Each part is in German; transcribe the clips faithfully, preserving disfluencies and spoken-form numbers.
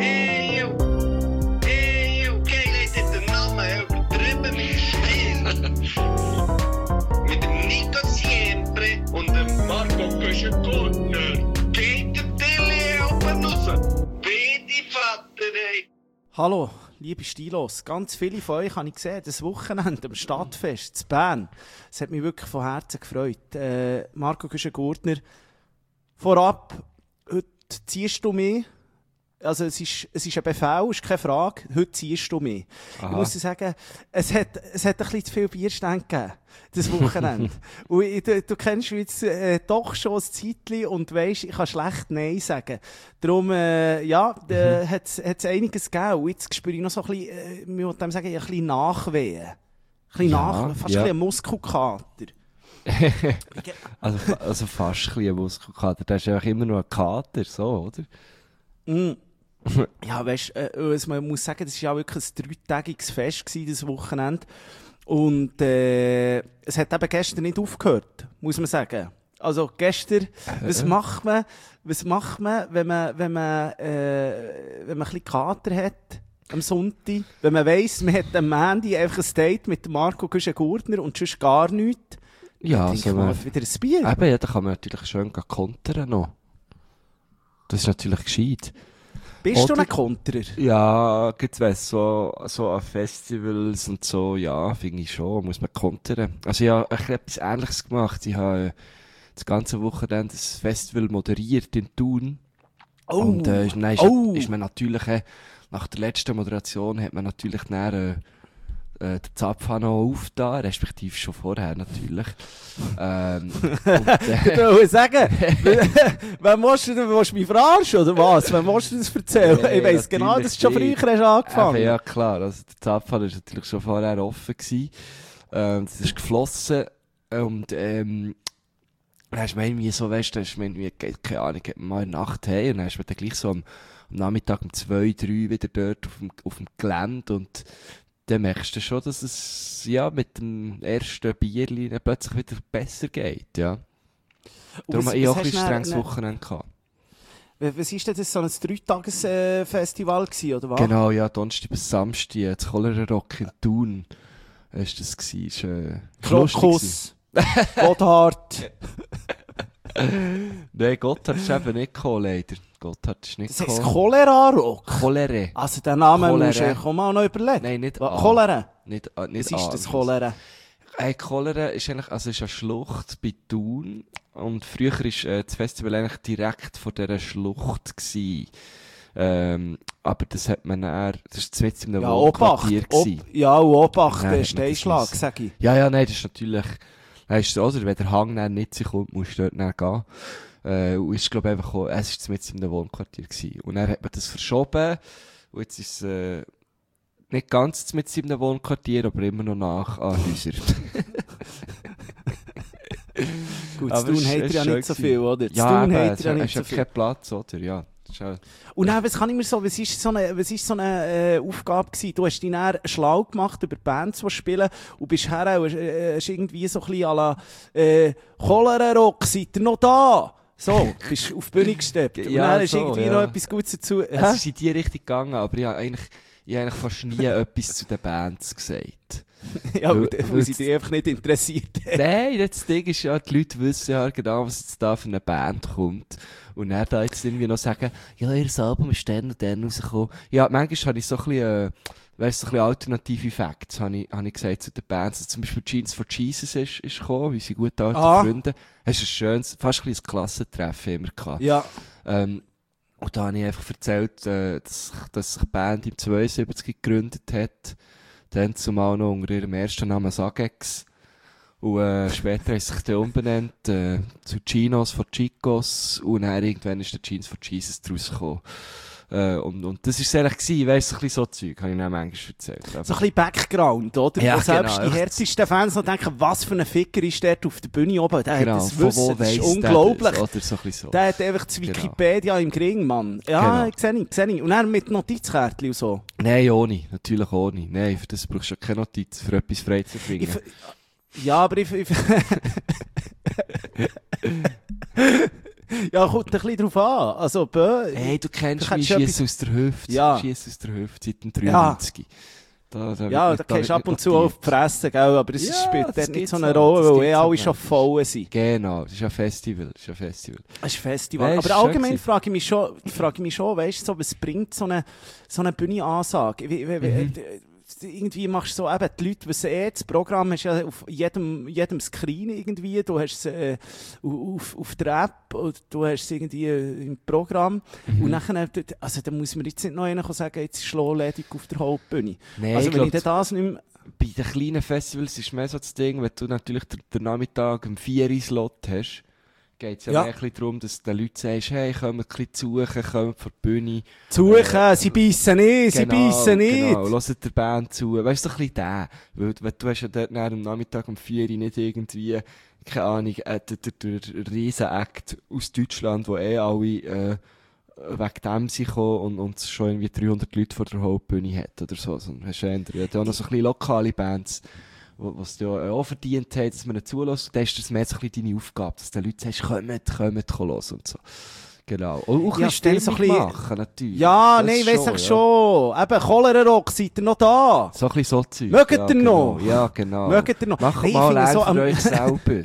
Eeuw, eeuw, kijk, heeft dit de namen übertrieben mit Stil. Mit dem Nico Siempre und dem Marco Köschen-Gurtner. Geht der Tilly oben raus? Bitte, Vater, ey. Hallo, liebe Stilos. Ganz viele von euch habe ich gesehen, das Wochenende am Stadtfest zu Bern. Es hat mich wirklich von Herzen gefreut. Äh, Marco Köschen-Gurtner, vorab, heute ziehst du mich. Also es ist, es ist ein Befehl, ist keine Frage. Heute ziehst du mich. Aha. Ich muss dir sagen, es hat, es hat ein bisschen zu viel Bierstände gegeben, das Wochenende. Und ich, du, du kennst mich jetzt äh, doch schon ein Zeitchen und weisst, ich kann schlecht Nein sagen. Darum, äh, ja, äh, hat es einiges gegeben. Und jetzt spüre ich noch so ein bisschen, äh, ich würde dem sagen, ein bisschen Nachwehen. Ein bisschen Ja, nach, fast ja. ein bisschen ein Muskelkater. also, also fast ein bisschen ein Muskelkater. Das ist einfach immer noch ein Kater, so, oder? Mm. Ja, weißt du, äh, man muss sagen, das war ja wirklich ein dreitägiges Fest gewesen, das Wochenende. Und äh, es hat eben gestern nicht aufgehört, muss man sagen. Also gestern, was macht man, was macht man, wenn man, wenn man, äh, wenn man ein bisschen Kater hat am Sonntag, wenn man weiss, man hat am Montag einfach ein Date mit Marco Köschen-Gurtner und sonst gar nichts. Ja, dann so man man, wieder ein Bier. Eben, ja, da kann man natürlich schön kontern noch. Das ist natürlich gescheit. Bist Oder, du ein Konterer? Ja, gibt's weiss, so, so an Festivals und so, ja, finde ich schon, muss man kontern. Also ich habe etwas Ähnliches gemacht. Ich habe das ganze Wochenende das Festival moderiert in Thun. Oh. Und äh, dann ist, Oh. ist man natürlich, äh, nach der letzten Moderation hat man natürlich dann, äh, äh, den Zapf noch aufgetan, respektive schon vorher natürlich. ähm, und, äh, Ich will sagen, wenn willst du, willst du mich verarschen, oder was? Wenn willst du das erzählen? Nee, ich weiss genau, dass du schon natürlich früher hast angefangen. Eben, ja, klar. Also, der Zapfhahn war natürlich schon vorher offen gewesen. Ähm, das ist geflossen. Und, ähm, dann hast du mir irgendwie so, weißt du, dann hast du mir irgendwie, keine Ahnung, geht man mal in der Nacht hey, und dann hast du dann gleich so am, am Nachmittag um zwei, drei wieder dort auf dem, auf dem Gelände und dann merkst du schon, dass es, ja, mit dem ersten Bierli dann plötzlich wieder besser geht, ja. Darum was- habe ich was auch ein hast bisschen du strenges dann- Wochenende gehabt. Was war denn das, so ein Dreitages-Festival gewesen, oder was? Genau, ja, Donnerstag bis Samstag, das Cholera Rock in Thun. Ist das gewesen, ist, äh, Krokus, Gotthard. Nein, Gotthard ist eben nicht gekommen, leider. Gotthard ist nicht Das heisst gekommen. Cholera-Rock. Cholera. Also den Namen Cholera. musst du ja auch noch überlegen. Nein, nicht Was? A. Cholera? Nicht, äh, nicht Was ist A. das Cholera? Hey, Cholera ist eigentlich, also ist eine Schlucht bei Thun. Und früher war äh, das Festival eigentlich direkt vor dieser Schlucht gewesen. Ähm, aber das hat man dann, das war mitten in einem Ja, Obacht. Wohnquartier Ob, gewesen. ja, und Obacht, Nein, der hat man das Steinschlag, müssen. sag ich. Ja, ja, nein, das ist natürlich, das ist, oder, wenn der Hang dann nicht sich kommt, musst du dort dann gehen. Äh, und ist, glaube ich, einfach auch, es war mitten in einem Wohnquartier gewesen. Und dann hat man das verschoben. Und jetzt ist es, äh, nicht ganz mit in einem Wohnquartier, aber immer noch nach an Häusern. Gut, Aber zu tun es- hat es er ist ja schön nicht so gewesen. viel, oder? Zu Ja, tun eben, hat es er ja ist nicht ja so viel. kein Platz, oder? Ja. Das ist auch- Und dann, was kann ich mir so, was ist so eine, was ist so eine äh, Aufgabe gewesen? Du hast dich dann schlau gemacht über Bands, die spielen, und bist her auch, äh, hast irgendwie so ein bisschen à la, äh, Cholera-Rock, seid ihr noch da? So, bist auf die Bühne gesteppt. Und Ja, dann hast du so, irgendwie ja. noch etwas Gutes dazu. Es Hä? ist in die Richtung gegangen, aber ich habe eigentlich, ich habe eigentlich fast nie etwas zu den Bands gesagt. Ja, weil- weil, weil weil sie dich einfach nicht interessiert hat. Nein, das Ding ist ja, die Leute wissen ja genau, was jetzt da für eine Band kommt. Und dann da jetzt irgendwie noch sagen, ja, ihr Album ist dann und dann rausgekommen. Ja, manchmal habe ich so ein bisschen, äh, weißt du, so ein bisschen alternative Facts, habe ich, habe ich gesagt zu den Bands. Also zum Beispiel Jeans for Jesus ist, ist gekommen, wie sie gute alte Ah. Freunde. Es ist ein schönes, fast ein bisschen ein Klassentreffen immer gehabt. Ja. Ähm, und da habe ich einfach erzählt, äh, dass, dass sich die Band im zweiundsiebzig gegründet hat. Dann zumal noch unter ihrem ersten Namen Sagex. Und äh, später hat sich dann umbenannt äh, zu Chinos von Chicos. Und dann irgendwann ist der Jeans for Jesus draus gekommen. Äh, und, und das war es eigentlich gewesen, weißt du, so ein bisschen so Zeug, habe ich dann manchmal erzählt. Aber So ein bisschen Background, oder? Ja, Wo selbst genau. die härtesten Fans noch denken, was für ein Ficker ist der auf der Bühne oben? Der genau, hat das von Wissen, wo das ist weiss unglaublich. der das? Oder so ein bisschen so. Der hat einfach das Genau. Wikipedia im Gring, Mann. Ja, Genau. ich sehe ich, sehe ich. Und dann mit Notizkärtchen und so. Nein, ohne. Natürlich ohne. Nein, für das brauchst du ja keine Notiz, für etwas frei zu Ich, finden. f- ja, aber ich... ich Ja, kommt ein bisschen drauf an. Also, bö, Hey, du kennst du mich, kannst Schiess aus der Hüfte. Ja. Schiess aus der Hüfte seit dem dreiundneunzig. Da, da ja, wird da nicht- gehst du ab wird und nicht zu auf notiert. die Fresse, gell? Aber es Ja, spielt das dort nicht gibt's so eine halt, Rolle, das weil gibt's eh alle halt schon nicht. voll sind. Genau, das ist ein Festival. Das ist ein Festival. Das ist ein Festival. Nein, Aber ist schön allgemein gewesen. frage ich mich schon, frage ich mich schon, weißt du, so, was bringt so eine, so eine Bühne-Ansage? Wie, wie, wie, Mhm. äh, irgendwie machst du so, eben, die Leute wissen eh, das Programm hast ja auf jedem, jedem Screen irgendwie, du hast es äh, auf, auf der App, und du hast es irgendwie äh, im Programm. Mhm. Und nachher, also da muss man jetzt nicht noch einer sagen, jetzt ist Schlagledig auf der Hauptbühne. Nein, Also ich wenn ich glaub, dann das nicht mehr... bei den kleinen Festivals ist mehr so das Ding, wenn du natürlich den, den Nachmittag um vier Uhr Slot hast, geht es ja, Ja. mehr ein bisschen darum, dass du den Leuten sagst, hey, kommt ein bisschen zu suchen, kommt vor die Bühne. Suchen, Äh, sie beißen nicht, sie beißen nicht. Genau, hört der Band zu. Weißt du, so ein bisschen der. Weil, weil du hast ja dort nach am Nachmittag um vier Uhr nicht irgendwie, keine Ahnung, äh, der, der, der Riesen-Act aus Deutschland, wo eh alle äh, wegen dem sind gekommen und, und schon irgendwie dreihundert Leute vor der Hauptbühne hat oder so. So hast du eher, ja, da auch noch so ein bisschen lokale Bands, wo- was du ja auch verdient haben, dass man ihnen zulässt. Dann ist das mehr so ein bisschen deine Aufgabe, dass den Leuten sagst, kommt, kommt, kommt los und so. Genau. Und auch ein Ja, bisschen dann so ein Stimmung bisschen- machen, natürlich. Ja, Das nein, weiss schon, ich ja. schon. Eben, Cholera-Rock, seid ihr noch da? So ein bisschen so Zeug. Mögt ja, ihr noch? Genau. Ja, genau. Mögt ihr noch? Macht Nein, ich mal finde Lärm so für am- euch selber.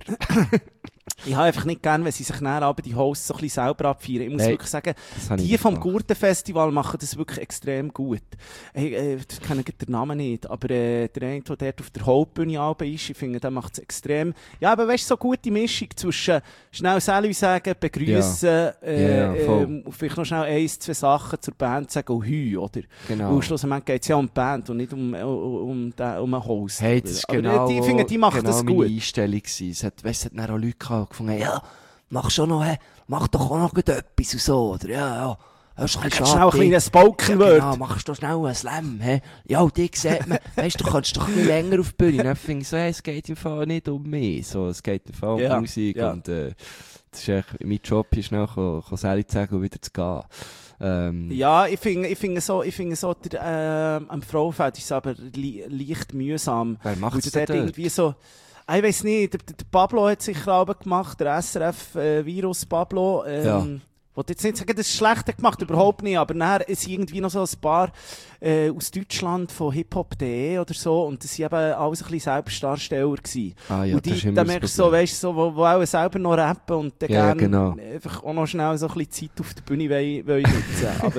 Ich habe einfach nicht gern, wenn sie sich dann aber die Hosts so ein bisschen selber abfeiern. Ich muss Nein, wirklich sagen, Das habe ich die nicht vom gemacht. Gurtenfestival machen das wirklich extrem gut. Ich, äh, ich kenne den Namen nicht, aber äh, der eine, der dort auf der Hauptbühne oben ist, ich finde, der macht es extrem. Ja, aber weißt du, so eine gute Mischung zwischen schnell Salut sagen, begrüßen, äh, Ja, voll. ähm, und vielleicht noch schnell eins, zwei Sachen zur Band sagen und Hü, oder? Genau. Und schlussendlich geht es ja um die Band und nicht um, um, um, den, um einen Host. Hey, das ist Aber genau, die, ich finde, die macht genau das meine gut. Einstellung gewesen. Es hat, weißt, es hat dann auch Leute gehabt, die gefunden haben, ja, mach schon noch, hey, mach doch auch noch gut etwas und so, oder? Ja, ja. Das ist ein bisschen Schnell ein schade. kleines Spoken Ja, Word. genau, machst du schnell einen Slam, hä? Ja, die sieht man, weißt du, du kannst doch ein bisschen länger auf die Bühne. Dann finde ich so, hey, es geht im Fall nicht um mich, so, es geht im Fall um Ja, Musik ja. und, äh, das ist echt, mein Job ist schnell, Sally zu sagen und wieder zu gehen. Ähm, Ja, ich finde, ich finde so, ich finde so, der, ähm, am Frauenfeld ist es aber li leicht mühsam. Wer macht Weil es du denn dort dort? irgendwie so, ah, ich weiss nicht, der, der Pablo hat sicher auch gemacht, der S R F-Virus Pablo, ähm, Ja. Ich wollte jetzt nicht sagen, das ist schlecht gemacht, überhaupt nicht, aber nachher ist irgendwie noch so ein paar äh, aus Deutschland von hiphop punkt de oder so und das waren eben alles ein bisschen Selbstdarsteller gewesen. Ah ja, und das ist die, immer da das merkst du so, Problem. weißt du, so, wo, wo auch selber noch rappen und dann Ja, gerne genau. einfach auch noch schnell so ein bisschen Zeit auf der Bühne wollen, wollen nutzen. Aber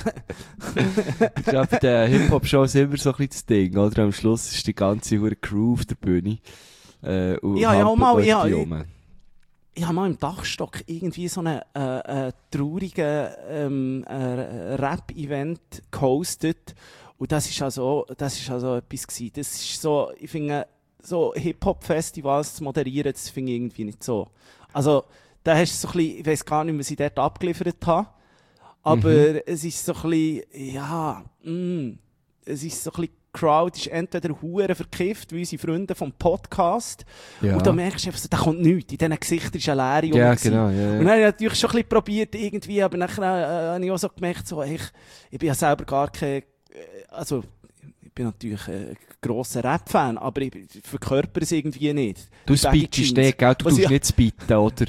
Ich glaube, bei den Hip-Hop-Shows immer so ein bisschen das Ding, oder? Am Schluss ist die ganze hure Crew auf der Bühne. Äh, und Ja, ja, hampelt mal, dort ja, die ich- rum. ich habe mal im Dachstock irgendwie so einen äh, äh, traurigen ähm, äh, Rap-Event gehostet. Und das ist also, das ist also etwas gewesen. Das ist so, ich finde, so Hip-Hop-Festivals zu moderieren, das finde ich irgendwie nicht so. Also, da hast du so ein bisschen, ich weiss gar nicht, was ich dort abgeliefert habe. Aber Mhm. es ist so ein bisschen, ja, mm, es ist so ein bisschen, die Crowd ist entweder hure verkifft, wie unsere Freunde vom Podcast. Ja, Und da merkst du einfach so, da kommt nichts. In diesen Gesichtern ist eine Leere. ja rum gewesen. genau. Ja, Und ja. dann habe ich natürlich schon ein bisschen probiert, irgendwie, aber nachher äh, habe ich auch so gemerkt, so, ich, ich bin ja selber gar kein, äh, also, ich bin natürlich ein grosser Rap-Fan, aber ich verkörper es irgendwie nicht. Du Die Baggy speechst Jeans. nicht, gell? Du Was tust ich- nicht speeten, oder?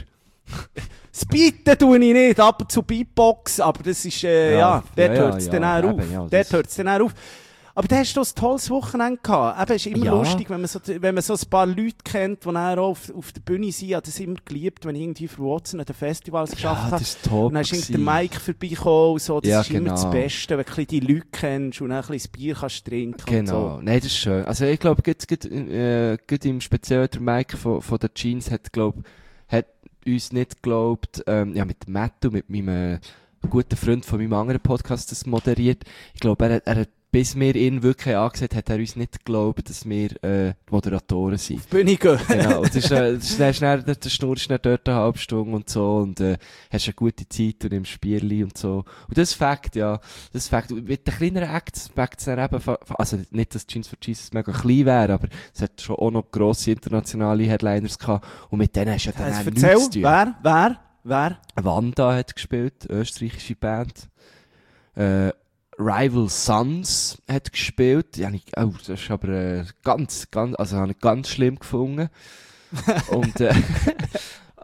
Speeden tue ich nicht, ab und zu Beatbox, aber das ist, äh, Ja, ja, dort ja, ja, hört es ja, dann auch eben, auf. ja, dort das- hört es dann auch auf. Aber da hast du ein tolles Wochenende gehabt. Eben, ist immer Ja. lustig, wenn man, so, wenn man so ein paar Leute kennt, die dann auch auf, auf der Bühne sind. Ich habe das immer geliebt, wenn ich irgendwie für Watson an den Festivals geschafft Ja, habe. das ist top. Und dann ist irgendwie der gewesen. Mike vorbeigekommen und so. Das Ja, ist immer das genau. Beste, wenn du ein bisschen die Leute kennst und dann ein bisschen das Bier kannst trinken Genau, und nein, das ist schön. Also ich glaube, gut, gut, äh, gut im Speziellen der Mike von, von der Jeans hat, glaub, hat uns nicht geglaubt, ähm, ja, mit Mattu, mit meinem äh, guten Freund von meinem anderen Podcast das moderiert. Ich glaube, er, hat- er hat, bis wir ihn wirklich angesehen hat er uns nicht geglaubt, dass wir äh, die Moderatoren sind. so. Auf die Bühne gehen. Genau, und das ist, äh, das ist, dann schnell, der der Schnur ist dann dort eine halbe Stunde und so, und, äh, hast eine gute Zeit und nimmst Bierli und so. Und das ist Fakt, ja. Das ist Fakt. Und mit den kleineren Acts merkt es dann eben, fa- fa- also nicht, dass Jeans for Jesus mega klein wäre, aber es hat schon auch noch grosse internationale Headliners gehabt, und mit denen hast du ja dann Also, auch nichts erzähl, zu tun. wer, wer, wer? Wanda hat gespielt, österreichische Band. Äh, Rival Sons hat gespielt. Ja, ich, oh, das ist aber äh, ganz, ganz, also habe ich ganz schlimm gefunden. Und, äh,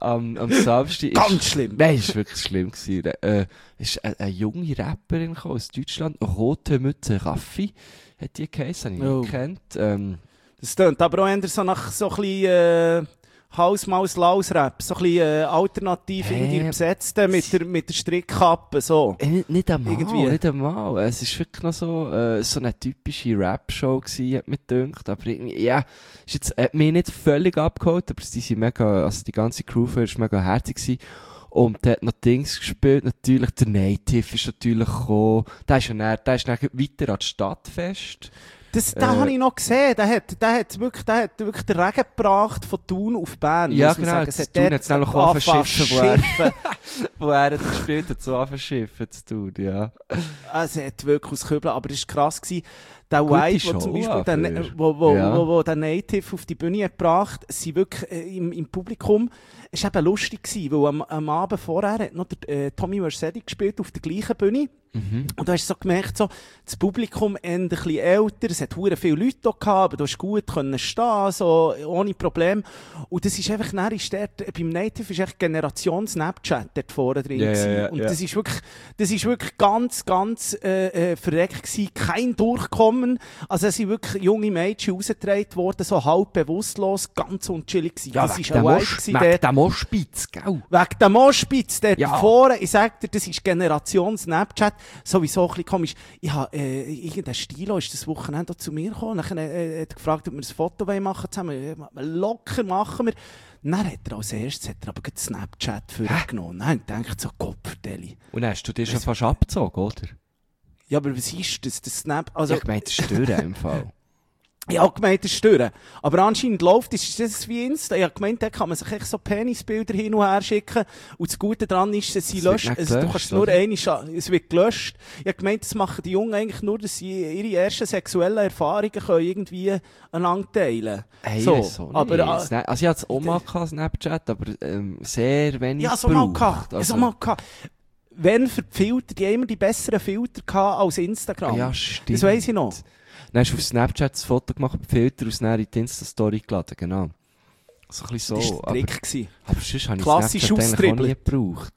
am, am Samstag ist... Ganz schlimm. Nein, es war wirklich schlimm gewesen. Äh, ist eine, eine junge Rapperin gekommen aus Deutschland, Rote Mütze Raffi, hat die geheißen, habe ich Oh. nicht gekannt. Ähm, Das tönt aber auch eher so nach so ein bisschen äh, Haus-Maus-Laus-Rap, so ein bisschen äh, alternativ Hä? irgendwie besetzt mit der, mit der Strickkappe, so. Äh, nicht, nicht einmal, Irgendwie. nicht einmal. Es war wirklich noch so, äh, so eine typische Rap-Show gewesen, hat mir gedacht. Aber irgendwie, ja, ist jetzt, hat mich nicht völlig abgeholt, aber die sind mega, also die ganze Crew war mega herzig gewesen. Und der hat noch Dings gespielt, natürlich, der Native ist natürlich gekommen. Der ist ja dann, der ist dann weiter an das Stadtfest. Das, den Äh, habe ich noch gesehen. Der hat, der hat wirklich, der hat wirklich den Regen gebracht von Thun auf Bern. Ja, muss man genau, sagen. das Es hat Thun dort hat's nämlich auch angefangen verschiffen, wo er- schiffen. Wo er hat gespielt hat, so anfangen schiffen zu tun, ja. Es hat wirklich aus Kübeln, aber es war krass gewesen. Der Gute Vibe, Show wo zum Beispiel der, aber. wo, wo, Ja. wo, wo der Native auf die Bühne hat gebracht, sie wirklich äh, im, im Publikum, es war eben lustig gewesen, weil am, am Abend vorher hat noch der, äh, Tommy Vercetti gespielt auf der gleichen Bühne. Mhm. Und du hast so gemerkt, so, das Publikum eher ein bisschen älter, es hat hure viele Leute da gehabt, aber du hast gut können stehen, so, ohne Problem. Und das ist einfach, dann ist dort, beim Native ist echt Generation Snapchat dort vorne drin Ja, ja, gewesen. ja, Und ja. das ist wirklich, das ist wirklich ganz, ganz, äh, äh, verreckt gewesen, kein Durchkommen. Also es sind wirklich junge Mädchen rausgetragen worden, so halb bewusstlos, ganz unchillig gewesen. das ist ein Vibe gewesen wegen dort. dem Moschpitz, gell? Wegen dem Moschpitz dort Ja. vorne, ich sag dir, das ist Generation Snapchat, sowieso ein bisschen komisch. Ich habe, äh, irgendein Stilo ist das Wochenende auch zu mir gekommen, dann äh, hat er gefragt, ob wir ein Foto machen zusammen. Ja, locker machen wir. Dann hat er als erstes hat er aber gleich Snapchat für ihn genommen. Dann habe ich gedacht, so Kopfdeli. Und dann hast du dir schon fast abgezogen, oder? Ja, aber was ist das? Das Snap, also, Also, ich meine, das ist Stören im Fall. ich habe gemeint, das ist stören. Aber anscheinend läuft es, ist das wie Insta. Ich habe gemeint, da kann man sich echt so Penisbilder hin und her schicken. Und das Gute daran ist, dass sie Es wird löscht. nicht Also, du gelöscht, kannst nur oder? eine scha- es wird gelöscht. Ich habe gemeint, das machen die Jungen eigentlich nur, dass sie ihre ersten sexuellen Erfahrungen können irgendwie einander teilen. Hey, so. ich weiss auch nicht. Aber, äh, Sna- also ich hatte es auch mal gehabt, Snapchat, aber ähm, sehr wenig ja, so mal gebraucht. gehabt. Also, So mal gehabt. Wenn für die Filter, die haben immer die besseren Filter gehabt als Instagram. Ja, stimmt. Das weiss ich noch. Dann hast du auf Snapchat das Foto gemacht mit Filter und dann in die Insta-Story geladen, genau. So ein bisschen Das so. war der aber, Trick gewesen. aber sonst habe ich Klassisch Snapchat eigentlich auch nie austribbeln. gebraucht.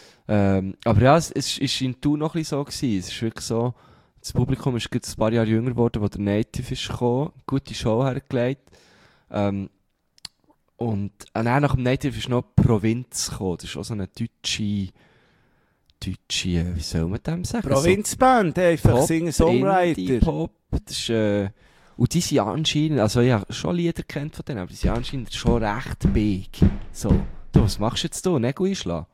Ähm, aber ja, es, es ist in Thun noch ein bisschen so gewesen. Es ist wirklich so, das Publikum ist gerade ein paar Jahre jünger geworden, wo der Native ist gekommen, gute Show hergelegt. Ähm, und äh, dann nach dem Native ist noch Provinz gekommen. Das ist auch so eine deutsche, deutsche, äh, wie soll man dem sagen? Provinzband, einfach Pop, Singer-Songwriter. Indie-Pop, das ist, äh, und die sind anscheinend, also ich habe schon Lieder kennt von denen, aber die sind anscheinend schon recht big. So, du, was machst du jetzt da? Nägel einschlagen?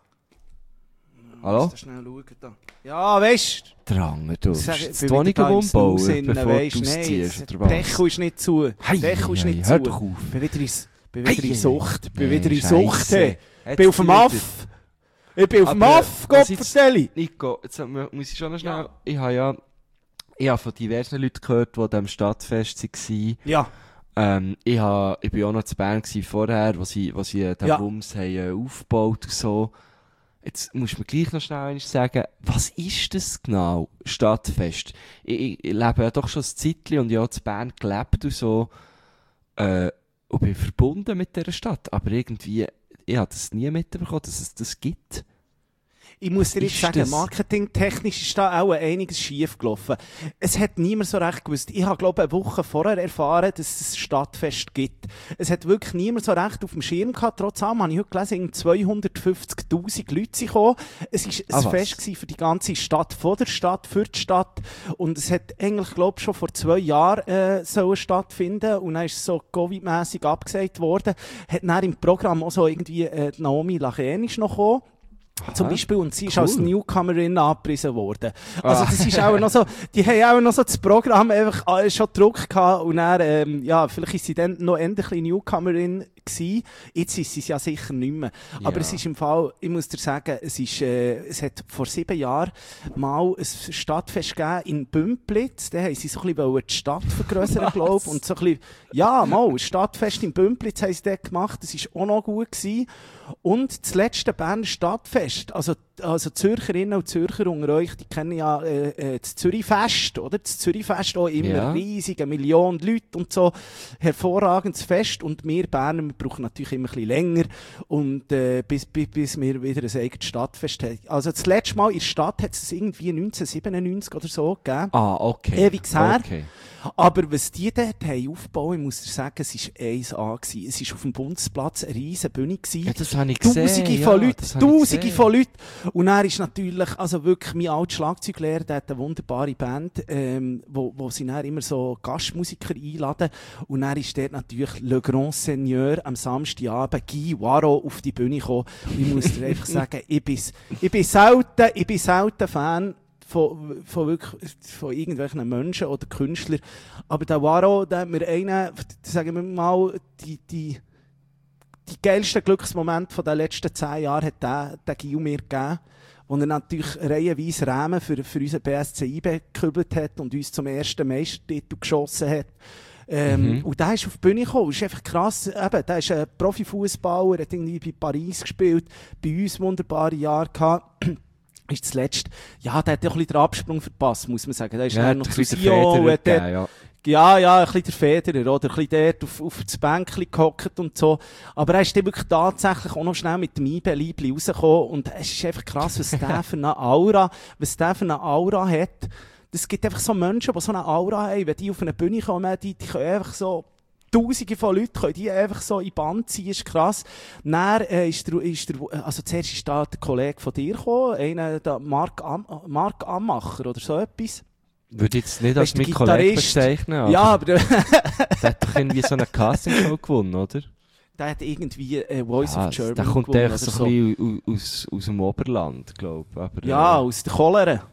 Hallo? Musst du schnell schauen da. Ja, weißt Drang, du. Sag, Hast ich du die bin Wohnung wieder da im umbauen, Snooze bevor weisst, du nein, ausziehst, der oder was? Deckel ist nicht zu. Hei, Deckel ist hei, nicht hör zu. doch auf. Bin wieder in, bin wieder in Hei, Sucht. Bin nee, wieder in Scheisse. Sucht. Hey. Jetzt Bin auf dem wieder. Aff. Ich bin auf dem Aber, Aff, was Gott jetzt- vertelle. Nico, jetzt mu- muss ich schon noch schnell, Ja. ich habe ja, ich habe von diversen Leuten gehört, die an diesem Stadtfest waren. Ja. Ähm, ich, ha, ich bin auch noch zu Bern gewesen vorher, wo sie, wo sie äh, den Ja. Wumms haben, äh, aufgebaut und so. Jetzt musst du mir gleich noch schnell einmal sagen, was ist das genau, Stadtfest? Ich, ich, ich lebe ja doch schon ein Zeitchen und ich habe zu Bern gelebt und so, äh, und bin verbunden mit dieser Stadt, aber irgendwie, ich habe das nie mitbekommen, dass es das gibt. Ich muss dir jetzt ist sagen, das? marketingtechnisch ist da auch einiges schief gelaufen. Es hat niemand so recht gewusst. Ich habe, glaube ich, eine Woche vorher erfahren, dass es ein Stadtfest gibt. Es hat wirklich niemand so recht auf dem Schirm gehabt. Trotz allem habe ich heute gelesen, zweihundertfünfzigtausend Leute sind gekommen. Es war Ah, ein was? Fest gewesen für die ganze Stadt, von der Stadt, für die Stadt. Und es hat eigentlich, glaube ich, schon vor zwei Jahren äh, sollen stattfinden. Und dann ist es so Covid-mässig abgesagt worden. Hat dann im Programm auch so irgendwie äh, die Naomi Lachenisch noch gekommen. Zum Aha. Beispiel, und sie ist Cool. als Newcomerin angepriesen worden. Also, Ah. das ist auch noch so, die haben auch noch so das Programm einfach äh, schon Druck gehabt und dann, ähm, ja, vielleicht ist sie dann noch eher ein bisschen Newcomerin gewesen. Jetzt ist sie es ja sicher nicht mehr. Aber Ja. es ist im Fall, ich muss dir sagen, es ist, äh, es hat vor sieben Jahren mal ein Stadtfest gegeben in Bümplitz. Da haben sie so ein bisschen die Stadt vergrößern, glaube ich. Und so ein bisschen, ja, mal, ein Stadtfest in Bümplitz haben sie dort gemacht. Das war auch noch gut gewesen. Und das letzte Berner Stadtfest, also, also Zürcherinnen und Zürcher unter euch, die kennen ja äh, äh, das Zürichfest, oder? Das Zürichfest auch immer Ja. riesig, eine Million Leute und so, hervorragendes Fest. Und wir Berner, wir brauchen natürlich immer ein bisschen länger, und, äh, bis, bis, bis wir wieder ein eigenes Stadtfest haben. Also das letzte Mal in der Stadt hat es irgendwie neunzehnhundertsiebenundneunzig oder so gegeben. Ah, okay. Ewig her. Okay. Aber was die dort haben aufgebaut, ich muss dir sagen, es war eins A gewesen. Es war auf dem Bundesplatz eine riesige Bühne gewesen. Ja, das habe ich gesehen. Tausende ja, von Leuten, das habe ich Tausende gesehen. von Leuten. Und er ist natürlich, also wirklich, mein alter Schlagzeuglehrer, der hat eine wunderbare Band, ähm, wo, wo sie dann immer so Gastmusiker einladen. Und er ist dort natürlich Le Grand Seigneur am Samstagabend, Guy Waro, auf die Bühne gekommen. Und ich muss dir einfach sagen, ich bin, ich bin selten, ich bin selten Fan Von, von, wirklich, von irgendwelchen Menschen oder Künstlern. Aber der Waro, der hat mir einen, sagen wir mal, die, die, die geilsten Glücksmomente von den letzten zehn Jahren hat der, der Gil mir gegeben, wo er natürlich reihenweise Rahmen für, für unseren B S C eingekübelt hat und uns zum ersten Meistertitel geschossen hat. Ähm, mhm. Und der ist auf die Bühne gekommen. Das ist einfach krass. Eben, der ist ein Profifußballer, hat irgendwie bei Paris gespielt, bei uns wunderbare Jahre gehabt. Ist das letzte, ja, der hat ja auch ein bisschen den Absprung verpasst, muss man sagen. Der ist ja, noch ein zu bisschen Sion, der hat Federer der, gegeben, ja. Ja, ja, ein bisschen der Federer, oder? Ein bisschen dort auf, auf das Bänkchen gehockt und so. Aber er ist dann wirklich tatsächlich auch noch schnell mit dem I B-Liebli rausgekommen. Und es ist einfach krass, was der für eine Aura, was der für eine Aura hat. Es gibt einfach so Menschen, die so eine Aura haben, wenn die auf eine Bühne kommen, die, die können einfach so, Tausende von Leuten können die einfach so in die Band ziehen, ist krass. Dann äh, ist der, ist der, also zuerst ist da der Kollege von dir gekommen, einer, der Mark, Am, Mark Ammacher oder so etwas. Würde ich jetzt nicht als Weißt du, mein der Kollege Gitarrist? bezeichnen, aber Ja, aber der, der hat doch irgendwie so eine Castingshow gewonnen, oder? der hat irgendwie äh, Voice Ja, of Germany der kommt gewonnen echt oder so ein bisschen aus, aus, aus dem Oberland, glaube ich. Aber, Ja, äh, aus der Cholera.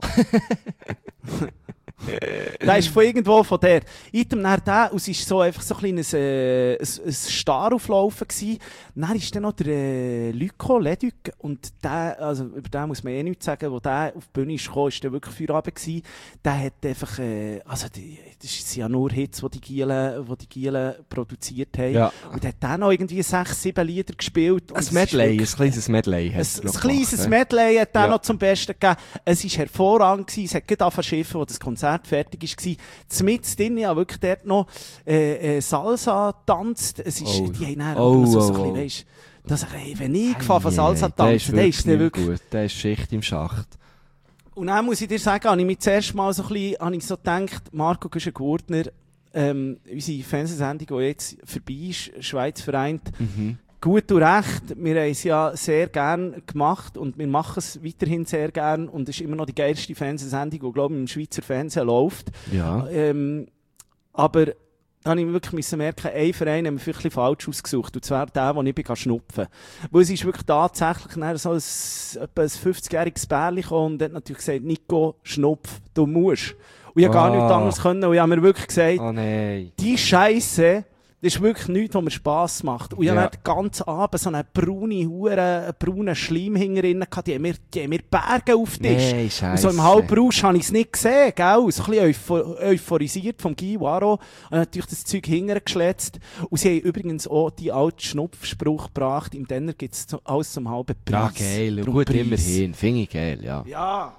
Der ist von irgendwo von der. Item nach der, und es war so einfach so ein kleines, äh, ein, ein Star auflaufen gewesen. Dann ist dann noch der, äh, Lyko Leduc, und der, also, über den muss man eh nichts sagen, wo der auf die Bühne ist gekommen, ist der wirklich Feierabend gewesen. Der hat einfach, äh, also, die, das sind ja nur Hits, die die Gielen, die die Gielen produziert haben. Ja. Und der hat dann noch irgendwie sechs, sieben Lieder gespielt. Und ein es ist Medley, ein wirklich- kleines Medley. Ein, hat's ein noch kleines gemacht, Medley hat er Ja. noch zum Besten gegeben. Es war hervorragend gewesen. Es hat gerade angefangen zu schiffen, wo das Konzert fertig war. Zumindest drin, ja, wirklich dort noch äh, äh, Salsa tanzt. Es ist, Oh. die haben dann Oh, auch so, so oh, ein oh. bisschen, weisst, dass ich, ey, wenn ich Ei, von Salsa ei, der tanzen, dann ist der wirklich wirklich. nicht gut. Der ist Schicht im Schacht. Und dann muss ich dir sagen, habe ich mir zuerst mal so ein bisschen, habe ich so gedacht, Marco Güschen-Gurtner, ähm, unsere Fernsehsendung, die jetzt vorbei ist, Schweiz vereint, Mhm. gut und recht. Wir haben es ja sehr gern gemacht und wir machen es weiterhin sehr gern, und es ist immer noch die geilste Fernsehsendung, die, glaube ich, im Schweizer Fernsehen läuft. Ja. Ähm, aber da habe ich mir wirklich müssen merken, ein Verein haben wir vielleicht ein bisschen falsch ausgesucht, und zwar der, wo ich bin schnupfen. Weil es ist wirklich tatsächlich dann so ein, etwa ein fünfzigjähriges Bärli gekommen und hat natürlich gesagt, Nico, schnupf, du musst. Und ich habe gar Ah. nichts anderes können, und ich habe mir wirklich gesagt, Oh nein. die Scheisse, das ist wirklich nichts, was mir Spass macht. Und ich Ja. hatte den ganzen Abend so eine braune Hure, einen braunen Schleim hinterinnen gehabt, die haben mir, die haben mir Berge auf den Tisch. Nein, Und Scheisse. so im Halbrausch habe ich es nicht gesehen, gell? So ein bisschen euphor euphorisiert vom Guy Waro. Und natürlich das Zeug hintergeschletzt. Und sie haben übrigens auch die alten Schnupfspruch gebracht. Im Denner gibt es alles zum halben Ja, Preis. geil. Drum Gut, Preis. immerhin. Finde ich geil, ja. Ja.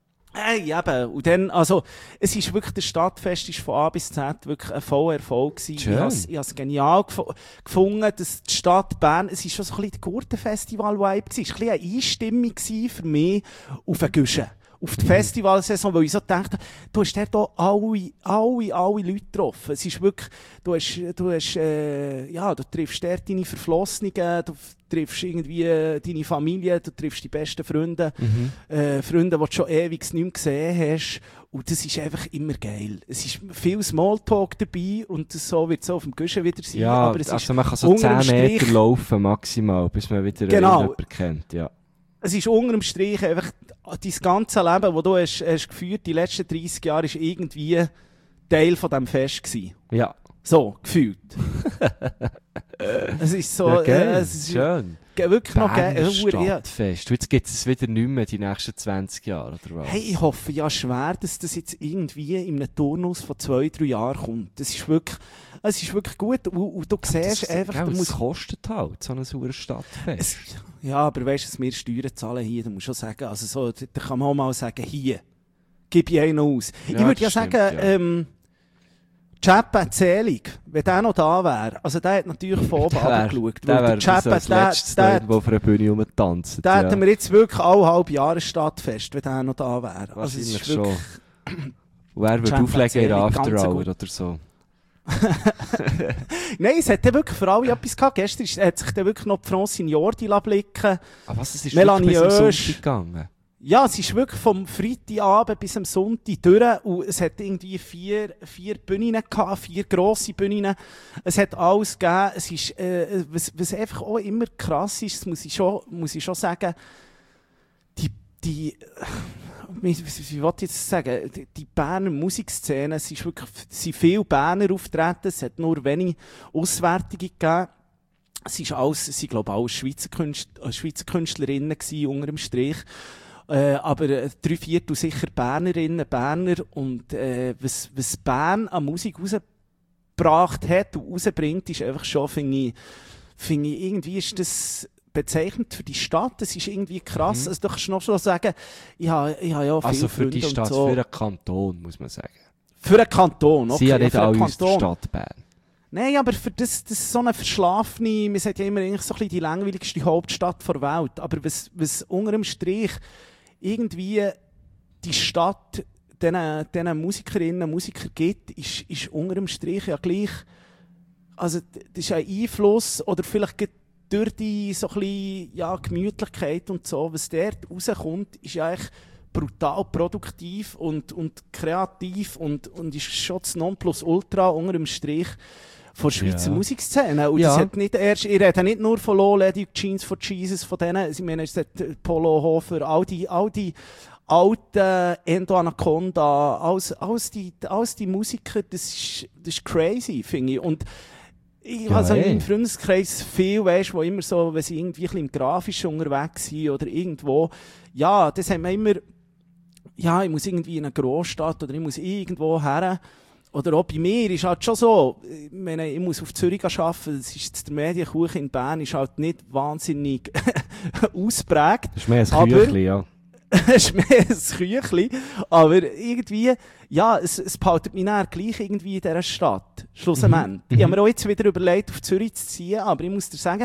Hey, eben. Und dann, also, es ist wirklich, das Stadtfest ist von A bis Z wirklich ein voller Erfolg gewesen. Schön. Ich habe es- ich habe es genial gef gefunden, dass die Stadt Bern, es ist schon so ein bisschen der Gurtenfestival-Vibe gewesen. Es war ein bisschen eine Einstimmung gewesen für mich auf einen Guschen. Auf die Festivalsaison, weil ich so dachte, du hast dort auch alle, alle, alle Leute getroffen. Es ist wirklich, du hast, du hast, äh, ja, du triffst dort deine Verflossenen, du triffst irgendwie äh, deine Familie, du triffst die besten Freunde, Mhm. äh, Freunde, die du schon ewig nicht mehr gesehen hast. Und das ist einfach immer geil. Es ist viel Smalltalk dabei, und das so wird es auf dem Guschen wieder sein. Ja, aber es ist also man kann so unterm zehn Meter Strich- laufen maximal, bis man wieder Genau. jemanden kennt, ja. Es ist unter dem Strich einfach, dein ganze Leben, das du hast, hast geführt, die letzten dreissig Jahre, ist irgendwie Teil von diesem Fest gewesen. Ja. So, gefühlt. Es ist so, ja, geil. äh, es ist Schön. ge- wirklich noch geil. Berner Äh, ja. Stadtfest. Und jetzt gibt es es wieder nicht mehr die nächsten zwanzig Jahre, oder was? Hey, ich hoffe ja schwer, dass das jetzt irgendwie in einem Turnus von zwei, drei Jahren kommt. Das ist wirklich, es ist wirklich gut. Und, und du siehst das, einfach, gell, du das musst, kostet halt, so ein sauer Stadtfest. es, ja, aber weißt du, dass wir Steuern zahlen hier, da musst du schon sagen, also so, da da kann man auch mal sagen, hier, gib ich einen aus. Ja, ich würde ja das stimmt, sagen, ja. ähm, Chappe Zelig, wenn der noch da wäre, also der hat natürlich von oben runtergeschaut. Der wäre Chappe, das letztes der, der auf einer Bühne rumtanzt. da ja. hätten wir jetzt wirklich alle halbe Jahre Stadtfest, wenn der noch da wäre. Also es Wahrscheinlich ist wirklich schon. Und er würde Chappe auflegen in Zelig, der ganz After Hour gut. oder so. Nein, es hat dann wirklich für alle etwas gehabt. Gestern ist- hat sich dann wirklich noch die Francine Jordi blicken. Aber was, es ist Melanie wirklich bis am Oesch. Sonntag gegangen? Ja, es ist wirklich vom Freitagabend bis am Sonntag durch und es hat irgendwie vier, vier Bühnen gehabt, vier grosse Bühnen. Es hat alles gegeben. Es ist, äh, was, was einfach auch immer krass ist, das muss ich schon, muss ich schon sagen, die, die, wie, wie, wie will ich jetzt sagen, die, die Berner Musikszene, es ist wirklich, es sind viele Berner auftreten, es hat nur wenige Auswärtige gegeben. Es ist alles, es sind, glaube ich, alles Schweizer, Künstler, Schweizer Künstlerinnen gewesen, unter dem Strich. Äh, aber äh, drei Viertel sicher Bernerinnen, Berner. Und äh, was, was Bern an Musik rausgebracht hat und rausbringt, ist einfach schon, finde ich, finde ich, irgendwie ist das bezeichnend für die Stadt. Das ist irgendwie krass. Mhm. Also, du kannst noch schon sagen, ich habe, ich habe ja viele Also für Freunde die Stadt, und so. für einen Kanton, muss man sagen. Für einen Kanton, okay. Sie ja nicht für einen alle aus der Kanton. Stadt Bern. Nein, aber für das, das ist so eine verschlafene, man sagt ja immer eigentlich so ein bisschen die langweiligste Hauptstadt der Welt. Aber was, was unter dem Strich irgendwie die Stadt diesen, diesen Musikerinnen und Musikern gibt, ist, ist unter dem Strich ja gleich, also das ist ein Einfluss oder vielleicht gerade durch die so ein bisschen, ja, Gemütlichkeit und so, was dort rauskommt, ist ja eigentlich brutal produktiv und, und kreativ und, und ist schon das Nonplusultra unter dem Strich von der Schweizer Ja. Musikszene. Und Ja. das hat nicht erst, ich rede nicht nur von Low Lady Jeans for Jesus, von denen, ich meine, es hat Polo Hofer, all die, all die alten Endo Anaconda, alles, alles, die, alles die Musiker, das ist, das ist crazy, finde ich. Und ich Ja, habe so in ey. meinem Freundeskreis viel, weißt, wo immer so, wenn sie irgendwie ein bisschen im Grafischen unterwegs sind oder irgendwo, ja, das haben wir immer, ja, ich muss irgendwie in eine Großstadt oder ich muss irgendwo her. Oder auch bei mir ist halt schon so, ich meine, ich muss auf Zürich arbeiten, das ist jetzt der Medienkuchen in Bern, ist halt nicht wahnsinnig ausprägt. Das ist mehr ein Aber- Küchli, ja. Es ist mehr ein Küchli, aber irgendwie, ja, es, es behaltet mich näher gleich irgendwie in dieser Stadt, schlussendlich. Mhm. Ich habe mir auch jetzt wieder überlegt, auf Zürich zu ziehen, aber ich muss dir sagen,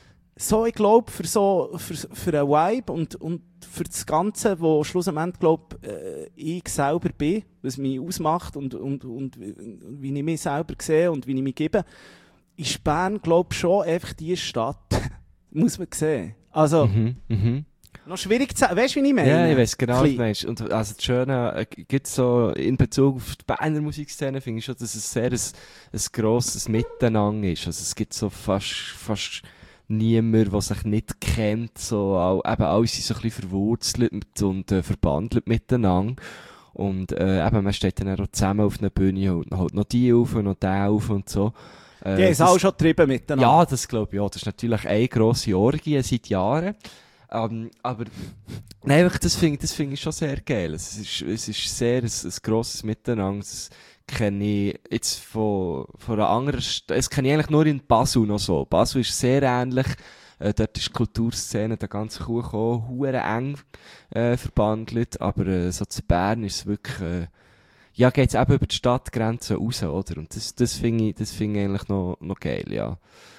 so, ich glaube, für so, für, für einen Vibe und, und für das Ganze, wo schlussendlich, glaube äh, ich selber bin, was mich ausmacht und, und, und wie ich mich selber sehe und wie ich mich gebe, ist Bern, glaube ich, schon einfach die Stadt, muss man sehen. Also, Mhm, mhm. noch schwierig zu sagen, weißt du, wie ich meine? Ja, ich weiss genau, was Klein. du meinst. Und also das Schöne, äh, gibt so in Bezug auf die Berner Musikszene, finde ich schon, dass es sehr ein, ein grosses Miteinander ist. Also es gibt so fast, fast niemand, der sich nicht kennt, so, all, eben alle sind so ein bisschen verwurzelt mit, und äh, verbandelt miteinander. Und äh, eben, man steht dann auch zusammen auf einer Bühne und holt noch die auf und noch den auf und so. Äh, Die haben es das- auch schon getrieben miteinander. Ja, das glaube ich auch. Das ist natürlich eine grosse Orgie seit Jahren. Ähm, aber nein, einfach, das finde das find ich schon sehr geil. Es ist, es ist sehr ein, ein grosses Miteinander. Das kenne ich jetzt von, von einer anderen Stadt. Das kenne ich eigentlich nur in Basel noch so. Basel ist sehr ähnlich. Äh, dort ist die Kulturszene, der ganze Kuchen auch hure eng äh, verbandelt. Aber äh, so zu Bern ist es wirklich, äh, ja, geht es eben über die Stadtgrenzen raus, oder? Und das, das finde ich, das finde ich eigentlich noch, noch geil, ja.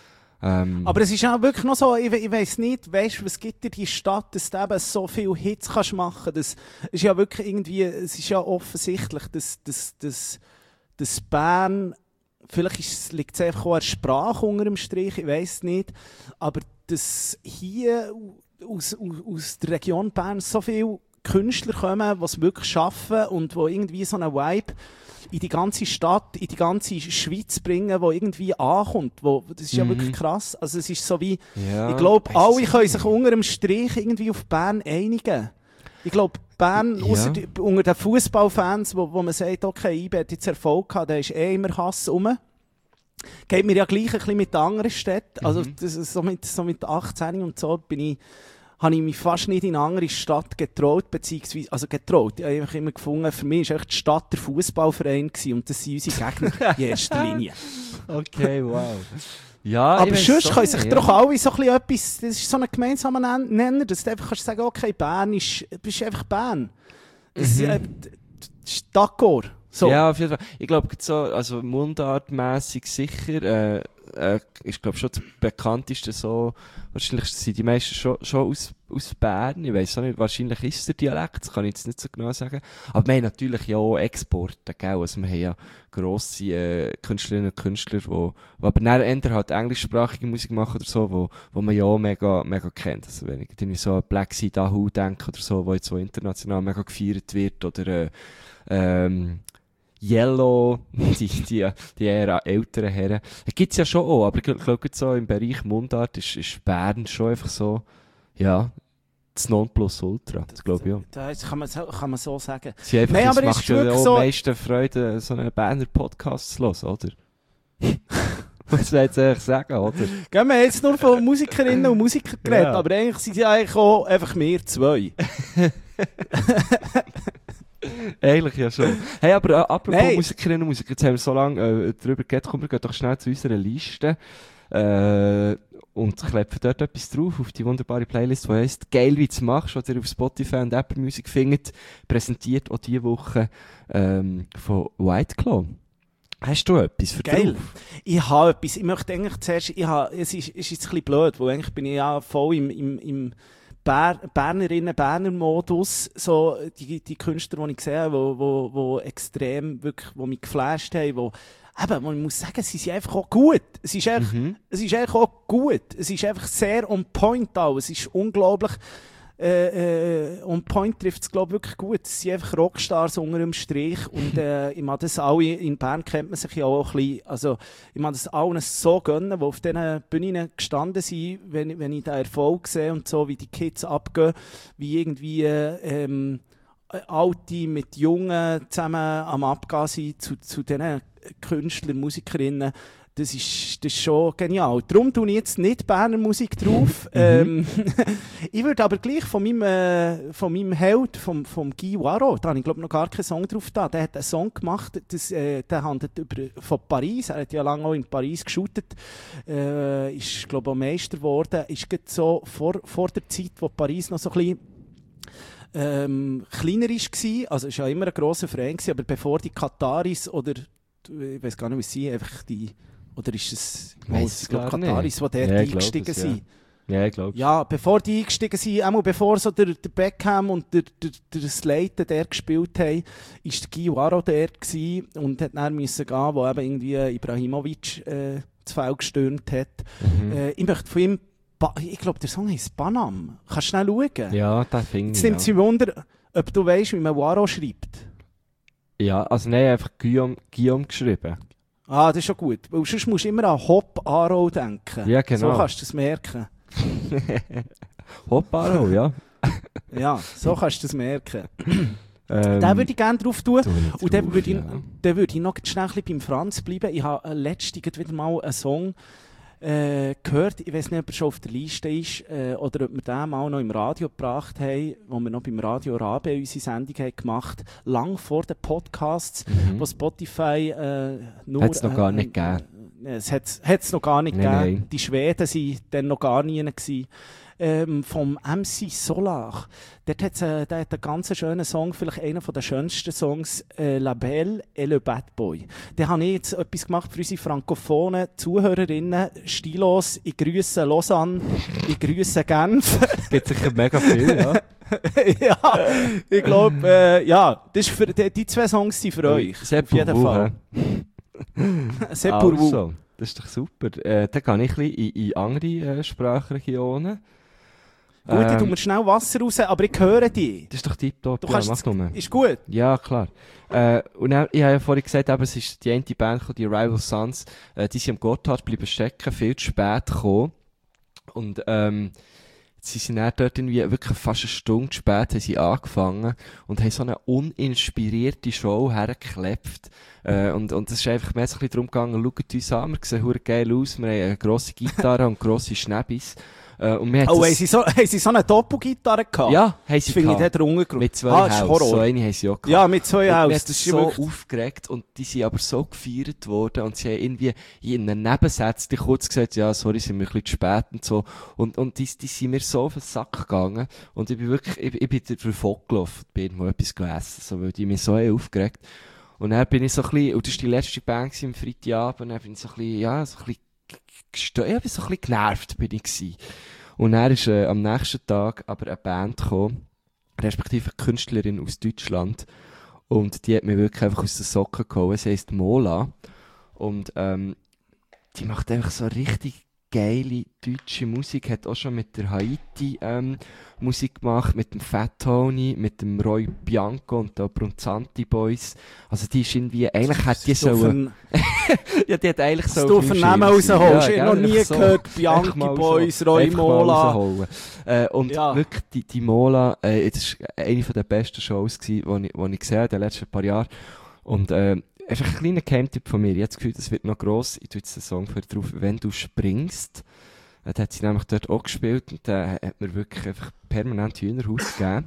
Ähm, Aber es ist auch wirklich noch so, ich, we- ich weiss nicht, weißt, was gibt dir die Stadt, dass du eben so viele Hits kannst machen. Das ist ja wirklich irgendwie, es ist ja offensichtlich, dass, dass, dass, dass Bern, vielleicht ist, liegt es einfach auch an der Sprache unter dem Strich, ich weiss nicht, aber dass hier aus, aus, aus der Region Bern so viele Künstler kommen, die es wirklich schaffen und die irgendwie so einen Vibe in die ganze Stadt, in die ganze Schweiz bringen, wo irgendwie ankommt. Wo, das ist ja Mhm. wirklich krass. Also es ist so wie, ja, ich glaube, weiss alle es können nicht. sich unter dem Strich irgendwie auf Bern einigen. Ich glaube, Bern, Ja. ausser die, unter den Fußballfans, wo, wo man sagt, okay, I B hat jetzt Erfolg gehabt, da ist eh immer Hass rum. Geht mir ja gleich ein bisschen mit den anderen Städten. Also Mhm. das ist so, mit, so mit achtzehn und so bin ich, habe ich mich fast nicht in eine andere Stadt getraut, beziehungsweise, also getraut, ich habe einfach immer gefunden, für mich war echt die Stadt der Fußballverein gewesen und das sind unsere Gegner in erster Linie. Okay, wow. Ja, Aber ich weiss sonst auch können sich nicht, doch ja. alle so ein bisschen etwas, das ist so ein gemeinsamer Nen- Nenner, dass du einfach kannst sagen, okay, Bern ist, bist einfach Bern. Das, Mhm. äh, d- d- ist d'accord. So. Ja, auf jeden Fall. Ich glaube, so, also mundartmässig sicher, äh, äh, ist glaube schon das bekannteste so, wahrscheinlich sind die meisten schon, schon aus, aus Bern, ich weiss auch nicht, wahrscheinlich ist der Dialekt, das kann ich jetzt nicht so genau sagen, aber wir haben natürlich ja auch Exporte, gell, also wir haben ja grosse äh, Künstlerinnen und Künstler, die, die aber dann eher halt englischsprachige Musik machen oder so, wo, wo man ja auch mega, mega kennt, also wenn ich irgendwie so an Black Sea Dahoo denke oder so, wo jetzt so international mega gefeiert wird, oder äh, ähm, Yellow, die, die, die eher älteren Herren. Das gibt's ja schon auch, aber ich glaube, so im Bereich Mundart ist, ist Bern schon einfach so, ja, das Nonplusultra. Das glaube ich auch. Das kann man so, kann man so sagen. Sie einfach, Nein, es aber macht ist ja wirklich auch so- am meisten Freude, so einen Berner Podcast zu hören, oder? Was soll ich jetzt eigentlich sagen, oder? Gell, wir haben jetzt nur von Musikerinnen und Musikern geredet, Ja. aber eigentlich sind ja eigentlich auch einfach wir zwei. Eigentlich ja schon. Hey, aber äh, apropos Nein. Musikerinnen und Musiker, jetzt haben wir so lange äh, darüber geredet, komm, wir gehen doch schnell zu unserer Liste äh, und kleben dort etwas drauf auf die wunderbare Playlist, die heisst «Geil, wie du machst», was ihr auf Spotify und Apple Music findet, präsentiert auch diese Woche ähm, von White Claw. Hast du etwas für Geil. drauf? Ich habe etwas, ich möchte eigentlich zuerst, ich habe, es ist, es ist jetzt ein bisschen blöd, weil eigentlich bin ich ja voll im, im, im Ber Bernerinnen-Berner-Modus, so die, die Künstler, die ich sehe, wo, wo, wo extrem wirklich, wo mich geflasht haben, wo, eben, man muss sagen, sie sind einfach auch gut. Es ist einfach, Mhm. es ist einfach auch gut. Es ist einfach sehr on point auch. Es ist unglaublich, äh, äh, on point trifft es, glaube ich, wirklich gut. Es sind einfach Rockstars unter dem Strich und äh, ich mag das alle, in Bern kennt man sich ja auch ein bisschen, also ich mag das allen so gönnen, die auf diesen Bühnen gestanden sind, wenn, wenn ich den Erfolg sehe und so, wie die Kids abgehen, wie irgendwie äh, ähm, Alte mit Jungen zusammen am Abgehen sind zu, zu diesen Künstlern, Musikerinnen. Das ist, das ist schon genial. Darum tue ich jetzt nicht Berner Musik drauf. ähm, ich würde aber gleich von meinem, äh, von meinem Held, vom, vom Guy Waro, da habe ich glaube noch gar keinen Song drauf da. Der hat einen Song gemacht, das, äh, der handelt über, von Paris. Er hat ja lange auch in Paris geshootet. Äh, ist glaube ich auch Meister geworden. Ist gerade so vor, vor der Zeit, wo Paris noch so ein bisschen ähm, kleiner war. Also es war ja immer ein grosser Verein, gewesen, aber bevor die Kataris oder ich weiß gar nicht, wie sie einfach die, oder ist es, Weiss oh, es ich glaube gar Kataris, die nicht. dort Ja, ich glaub eingestiegen es, ja. sind. Ja, ich glaube. Ja, bevor die eingestiegen sind, einmal bevor so der, der Beckham und der, der, der Slater der gespielt haben, war der Guy Waro der gewesen und hat dann müssen gehen, wo eben irgendwie Ibrahimovic äh, zu Feld gestürmt hat. Mhm. Äh, ich möchte von ihm, ba ich glaube, der Song heisst Banam. Kannst du schnell schauen? Ja, das finde Jetzt ich. nimmt Ja. sie Wunder, ob du weißt, wie man Waro schreibt. ja, also nein, einfach Guillaume, Guillaume geschrieben. Ah, das ist schon gut. Weil sonst musst du immer an Hop Aro denken. Ja, genau. So kannst du das merken. Hopparo, ja. Ja, so kannst du das merken. Ähm, Den würde ich gerne drauf tun. tu ich Und dann drauf, würde ich, ja. dann würde ich noch schnell ein bisschen beim Franz bleiben. Ich habe letztens wieder mal einen Song äh, gehört. Ich weiß nicht, ob er schon auf der Liste ist äh, oder ob wir den mal noch im Radio gebracht haben, wo wir noch beim Radio Rabe unsere Sendung haben gemacht, lang vor den Podcasts, Mhm. wo Spotify äh, nur... Hat's noch gar nicht gegeben. Äh, es hat es noch gar nicht Nein, gegeben. nein. Die Schweden waren dann noch gar nie gewesen. Ähm, vom M C Solar. Dort hat's, äh, der hat einen ganz schönen Song, vielleicht einer der schönsten Songs, äh, «La Belle et le Bad Boy». Da habe ich jetzt etwas gemacht für unsere frankophonen Zuhörerinnen. Stilos, ich grüße Lausanne, ich grüße Genf. Gibt sicher mega viel, ja. Ja, ich glaube, äh, ja, das ist für, die, die zwei Songs sind für euch. C'est auf jeden pour vous, Fall. hä? C'est pour vous. Also, das ist doch super. Äh, dann gehe ich ein bisschen in, in andere äh, Sprachregionen. Gut, ich Ähm, tue mir schnell Wasser raus, aber ich höre dich. Das ist doch tipptopp. Du Ja, kannst mach nur. Ist gut. Ja, klar. Äh, und dann, ich habe ja vorhin gesagt, eben, es ist die eine Band gekommen, die Rival Sons, äh, die sind am Gotthard bleiben stecken, viel zu spät gekommen. Und, ähm, sie sind dann dort irgendwie wirklich fast eine Stunde spät haben sie angefangen und haben so eine uninspirierte Show hergeklebt. Äh, und, und es ist einfach mehr so ein bisschen darum gegangen, schaut uns an, wir sehen verdammt geil aus, wir haben eine grosse Gitarre und grosse Schnäbbis. Äh, und wir Oh, das- haben sie, so, haben sie so eine Doppelgitarre gehabt? Ja, haben Das sie finde ich gehabt. dort runtergerutscht. Mit zwei Ah, das ist Haus. Horror. So eine haben sie auch gehabt. Ja, mit zwei Und Haus. mir Das hat ist so wirklich... aufgeregt und die sind aber so gefeiert worden und sie haben irgendwie in einem Nebensatz die kurz gesagt, ja, sorry, sind wir ein bisschen zu spät und so. Und, und die, die sind mir so auf den Sack gegangen und ich bin wirklich, ich, ich bin davon gelaufen, bin irgendwo etwas gegessen, so, weil die mich so haben aufgeregt. Und dann bin ich so ein bisschen, und das war die letzte Band am Freitagabend, und dann bin ich so ein bisschen, ja, so ein bisschen gestört, ja, so ein bisschen genervt bin ich gewesen. Und dann ist äh, am nächsten Tag aber eine Band gekommen, respektive eine Künstlerin aus Deutschland, und die hat mich wirklich einfach aus den Socken gehauen. Sie heisst Mola, und ähm, die macht einfach so richtig geile deutsche Musik, hat auch schon mit der Haiti ähm, Musik gemacht, mit dem Fat Tony, mit dem Roy Bianco und den Brunzanti Boys. Also die ist irgendwie, eigentlich hat die so... ja, die hat eigentlich so... Du für Namen rausholst, ich habe noch nie so, gehört, Bianchi Boys, so, Roy Mola. Äh, und ja. wirklich, die, die Mola, äh, das war eine der besten Shows, die ich, ich gesehen habe in den letzten paar Jahren. Und äh, einfach ein kleiner Geheimtipp von mir. Ich habe das Gefühl, das wird noch gross. Ich tue jetzt den Song für drauf, «Wenn du springst». Äh, da hat sie nämlich dort auch gespielt und da äh, hat mir wirklich einfach permanent Hühnerhaut gegeben.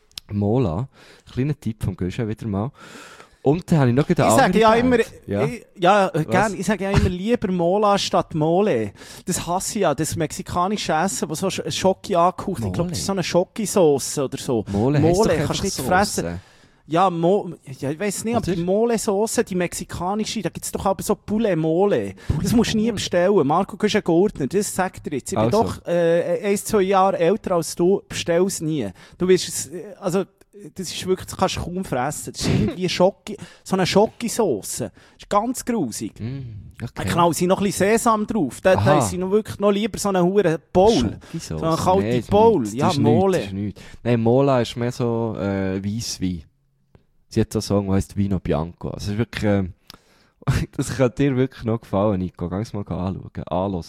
Mola. Kleiner Tipp vom Gösche wieder mal. Und dann habe ich noch eine ich sage ja immer, ja, ich, ja gern, ich sage ja immer lieber Mola statt Mole. Das hasse ich ja, das mexikanische Essen, das so Schoki angehaucht. Ich glaube, das ist so eine Schoki-Sauce oder so. Mole, Mole kannst du nicht Sauce. fressen. Ja, Mo, ja, ich weiss nicht, aber die Mole-Sauce, die mexikanische, da gibt's doch aber so Poulet-Mole. Das musst du nie bestellen. Marco, du bist ein Gurtner, das sagt er jetzt. Ich bin also. doch äh, ein, zwei Jahre älter als du, bestell's nie. Du wirst es, also, das ist wirklich, das kannst du kaum fressen. Das ist irgendwie Schoki, so eine Schoki-Sauce. Das ist ganz grusig. Mm, okay. Da knallen sie noch ein bisschen Sesam drauf. Da, da ist sie noch wirklich noch lieber so eine hure Bowl. So eine kalte nee, Bowl. Nicht, ja, ist Mole. Nicht, nicht. Nein, Mola ist mehr so äh, Weisswein. Sie hat so einen Song, der heisst Vino Bianco. Also, es ist wirklich, äh, das könnte dir wirklich noch gefallen, Nico. Geh es mal anschauen, anhören.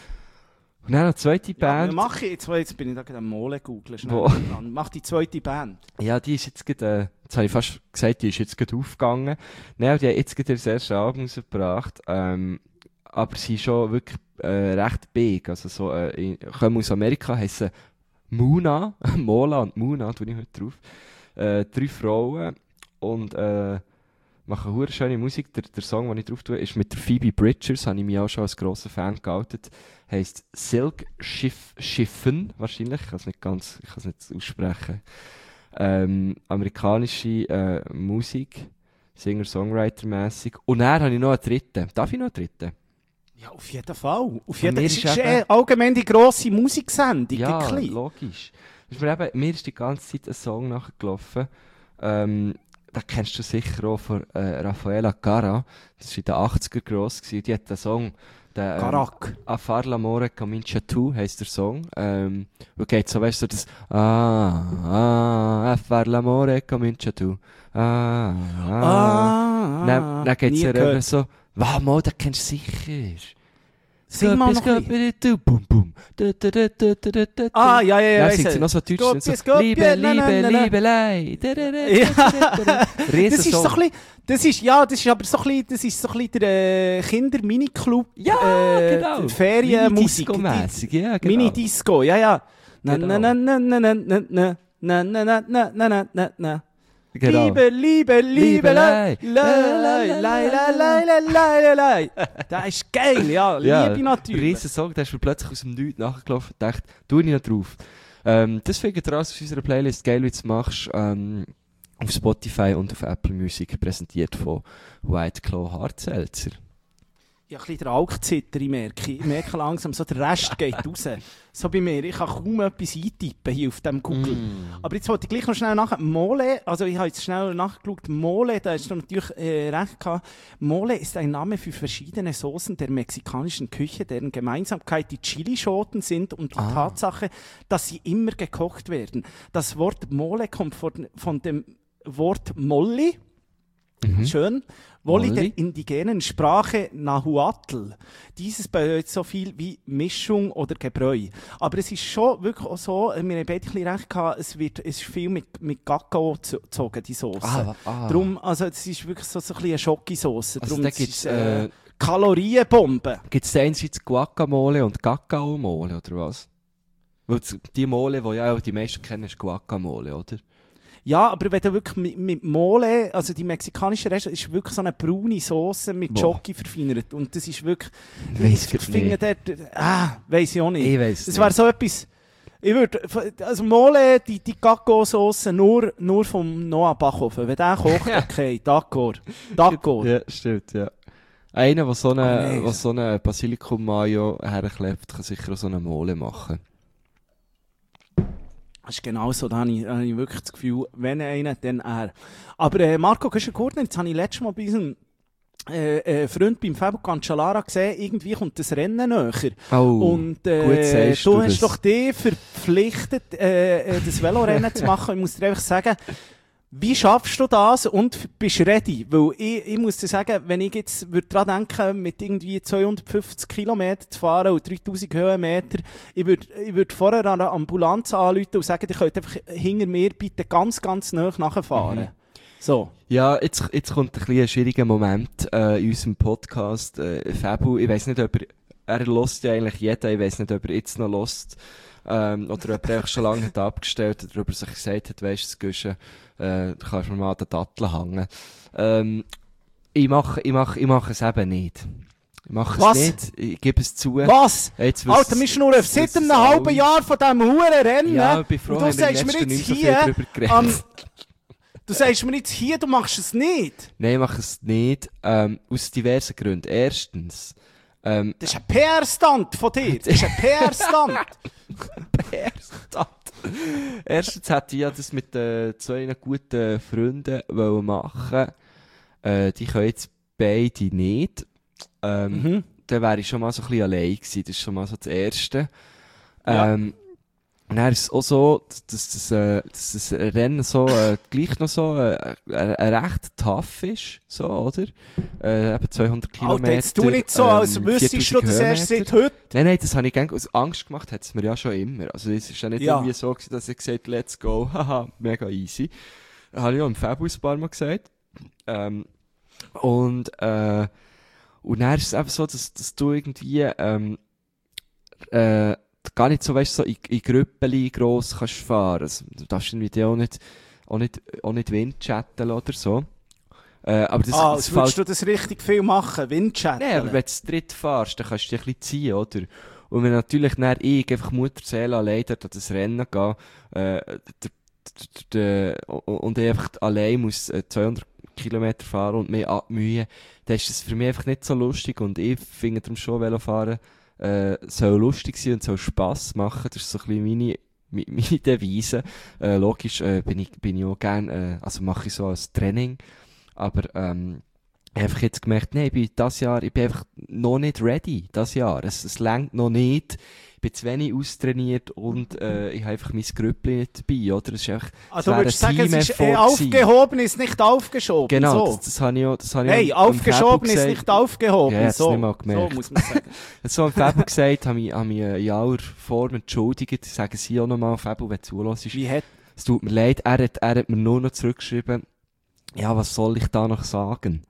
Und dann noch eine zweite Band. Ja, mach ich jetzt, jetzt bin ich da gerade am Mole googeln. Wo? Mach die zweite Band. Ja, die ist jetzt gerade, äh, jetzt habe ich fast gesagt, die ist jetzt gerade aufgegangen. Nein, die hat jetzt gerade das erste Album rausgebracht. Ähm, aber sie ist schon wirklich äh, recht big. Also so, äh, kommen aus Amerika, heissen Muna, Mola und Muna, tue ich heute drauf. Äh, drei Frauen. Und äh, machen hure schöne Musik. Der, der Song, den ich drauf tue, ist mit der Phoebe Bridgers, habe ich mich auch schon als grosser Fan geoutet. Heisst Silk Schiff, Schiffen, wahrscheinlich. Ich kann es nicht ganz, ich kann es nicht aussprechen. Ähm, amerikanische äh, Musik, Singer-Songwriter-mässig. Und dann habe ich noch einen dritten. Darf ich noch einen dritten? Ja, auf jeden Fall. Auf jeden Fall. Es ist ist eben, äh, allgemein die grosse Musiksendung. Ja, logisch. Ist mir, eben, mir ist die ganze Zeit ein Song nachgelaufen. Ähm, da kennst du sicher auch von äh, Raffaella Cara. Das war in den achtziger gross gewesen. Die hat den Song, der, ähm, Garak. A far l'amore comincia tu, heisst der Song. Ähm, wo geht so, weißt du, das Ah, ah, a far l'amore comincia tu. Ah, ah. Ah, Dann, dann geht's ja gehört. eben so, wow, mal, den kennst du sicher. Sing mal noch ein bisschen. Bum, bum. Du, du, du, du, du, du, du. Ah, ja, ja, ja. Dann weiss singt ich. sie noch so Deutsch. Gott, So, bis Gott, Liebe, ja, na, Liebe, na, na. Liebelei. Ja. Riesen Das ist so Song. ein bisschen, das ist, ja, das ist aber so ein bisschen, das ist so ein bisschen der äh, Kinder-Mini-Club, Ja, äh, genau. Ferienmusik. Mini-Disco-mässig, ja, genau. Mini-Disco, ja, ja. Na, Genau. na, na, na, na, na, na, na, na, na, na, na, na, na, na. Genau. Liebe, Liebe, Liebe, lei, Liebelei. lei, lei, lei, lei, lei, lei, lei, lei. Das ist geil, ja, Ja, Liebe natürlich. Riesen Song, der ist mir plötzlich aus dem Nichts nachgelaufen und dachte, tu ich noch drauf. Ähm, das findet ihr raus auf unserer Playlist, geil, wie du es machst, ähm, auf Spotify und auf Apple Music, präsentiert von White Claw Hard Seltzer. Ja, ein bisschen der Alkzitter, ich merke. Ich merke langsam, so der Rest geht raus. So bei mir. Ich kann kaum etwas eintippen hier auf dem Google. Mm. Aber jetzt wollte ich gleich noch schnell nachher. Mole, also ich habe jetzt schnell nachgeschaut. Mole, da hast du natürlich äh, recht gehabt. Mole ist ein Name für verschiedene Soßen der mexikanischen Küche, deren Gemeinsamkeit die Chilischoten sind und die Ah. Tatsache, dass sie immer gekocht werden. Das Wort Mole kommt von, von dem Wort Molli. Mhm. Schön. Wolli Molli. der indigenen Sprache Nahuatl. Dieses bedeutet so viel wie Mischung oder Gebräu. Aber es ist schon wirklich auch so, wir haben beide ein bisschen recht gehabt, es, wird, es ist viel mit, mit Kakao zu- gezogen, die Sauce. Ah, ah. Darum, also es ist wirklich so, so ein bisschen eine Schokosauce. Also Darum da es gibt's, ist, äh, äh, Kalorienbombe. Gibt's da einerseits Guacamole und Cacao-Mole, oder was? Weil das- die Mole, die ja auch die meisten kennen, ist Guacamole, oder? Ja, aber wenn du wirklich mit, mit Mole, also die mexikanische Reste, ist wirklich so eine braune Sauce mit Boah. Schoki verfeinert. Und das ist wirklich, Weiss ich grad finde nicht. dort, ah, weiss ich auch nicht. Ich weiss Das nicht. wäre so etwas, Ich würde, also Mole, die, die Gacko-Sauce nur, nur vom Noah Bachhofen. Wenn der kocht, okay, d'accord. D'accord. Ja, stimmt, ja. Einer, der so Oh, eine, nee. der so eine Basilikum-Mayo herklebt, kann sicher auch so eine Mole machen. Das ist genau so, da habe ich, da habe ich wirklich das Gefühl, wenn einer, dann er. Aber äh, Marco Güschen-Gurtner, jetzt habe ich letztes Mal bei unserem äh, äh, Freund beim Fabio Cancellara gesehen, irgendwie kommt das Rennen näher. Oh, Und äh, gut sagst du du hast das. doch dich verpflichtet, äh, äh, das Velorennen zu machen. Ich muss dir einfach sagen, wie schaffst du das und bist ready? Weil ich, ich muss dir sagen, wenn ich jetzt würde daran denken, mit irgendwie zweihundertfünfzig Kilometer zu fahren und dreitausend Höhenmeter, ich würde, ich würde vorher an eine Ambulanz anrufen und sagen, ihr könnt einfach hinter mir bitte ganz, ganz nahe nachfahren. Mhm. So. Ja, jetzt, jetzt kommt ein bisschen ein schwieriger Moment äh, in unserem Podcast. Äh, Fabu, ich weiss nicht, ob er, er hört ja eigentlich jeder, ich weiss nicht, ob er jetzt noch hört. Ähm, oder ob er eigentlich schon lange hat abgestellt oder ob er sich gesagt hat, weisst du, das Güschen, äh, du kannst mir mal an den Datteln hängen. Ähm, ich mache, ich mache, ich mache es eben nicht. Ich mache Was? es nicht, ich gebe es zu. Was? Jetzt Alter, wir schnurren jetzt seit wissen einem es halben alle. Jahr von diesem Hurenrennen. Ja, ich bin froh, und du haben wir im sagst mir letzten jetzt nicht so viel hier, drüber geredet. am, du sagst mir jetzt hier, du machst es nicht. Nein, ich mache es nicht, ähm, aus diversen Gründen. Erstens, ähm, Das ist ein P R-Stand von dir. Das ist ein P R-Stand. P R-Stand. Erstens hätte ich ja das mit äh, zwei guten Freunden wollen machen. Äh, die können jetzt beide nicht. Ähm, Mhm. Dann wäre ich schon mal so ein bisschen allein gewesen. Das ist schon mal so das Erste. Ja. Ähm, und dann ist es auch so, dass, dass, das, äh, dass das Rennen so, äh, gleich noch so, äh, äh, äh, recht tough ist, so, oder? Äh, eben zweihundert Kilometer. Alter, jetzt tu nicht so, als ähm, wüsstest du das erst viertausend seit heute. Nein, nein, das habe ich gern, aus Angst gemacht, hat es mir ja schon immer. Also, es ist ja nicht Ja. irgendwie so gewesen, dass ich gesagt habe, let's go, haha, mega easy. Das habe ich auch im Fabus ein paar Mal gesagt. Ähm, und, äh, und dann ist es eben so, dass, dass du irgendwie, ähm, äh, gar nicht so, weißt so in, in Grüppeli gross kannst fahren. Also, du darfst irgendwie auch nicht, auch nicht, auch nicht Windchatten oder so. Äh, aber das, Ah, das als würdest du das richtig viel machen, Windchatten. Nein, aber wenn du zu dritt fährst, dann kannst du dich ein bisschen ziehen, oder? Und wenn natürlich dann ich einfach Mutterseele allein dort an das Rennen gehe, äh, der, der, der, und ich einfach allein muss äh, zweihundert Kilometer fahren und mich abmühen, dann ist das für mich einfach nicht so lustig und ich finde darum schon, Velofahren äh, soll lustig sein und soll Spass machen. Das ist so ein bisschen meine, meine, meine Devise. Äh, logisch äh, bin ich, bin ich auch gern, äh, also mache ich so als Training, aber ähm, ich habe einfach jetzt gemerkt, nee, ich bin das Jahr, ich bin einfach noch nicht ready, das Jahr. Es, es reicht noch nicht. Ich bin zu wenig austrainiert und äh, ich habe einfach mein Grüppli nicht dabei, oder? Es ist einfach, Also es wäre du würdest ein sagen, es ist äh, Team-Effort gewesen. aufgehoben, ist nicht aufgeschoben. Genau, So. das, das habe ich auch, das habe ich Hey, auch am Fabio aufgeschoben ist gesagt. nicht aufgehoben. Ja, ich hab's so. nicht mal gemerkt. So muss man sagen. So am Fabio gesagt, habe ich, habe ich äh, in aller Form entschuldigt. Sagen Sie auch nochmal, Fabio, wenn du zulässt. Wie hat Es tut mir leid, er hat, er hat mir nur noch zurückgeschrieben, ja, was soll ich da noch sagen?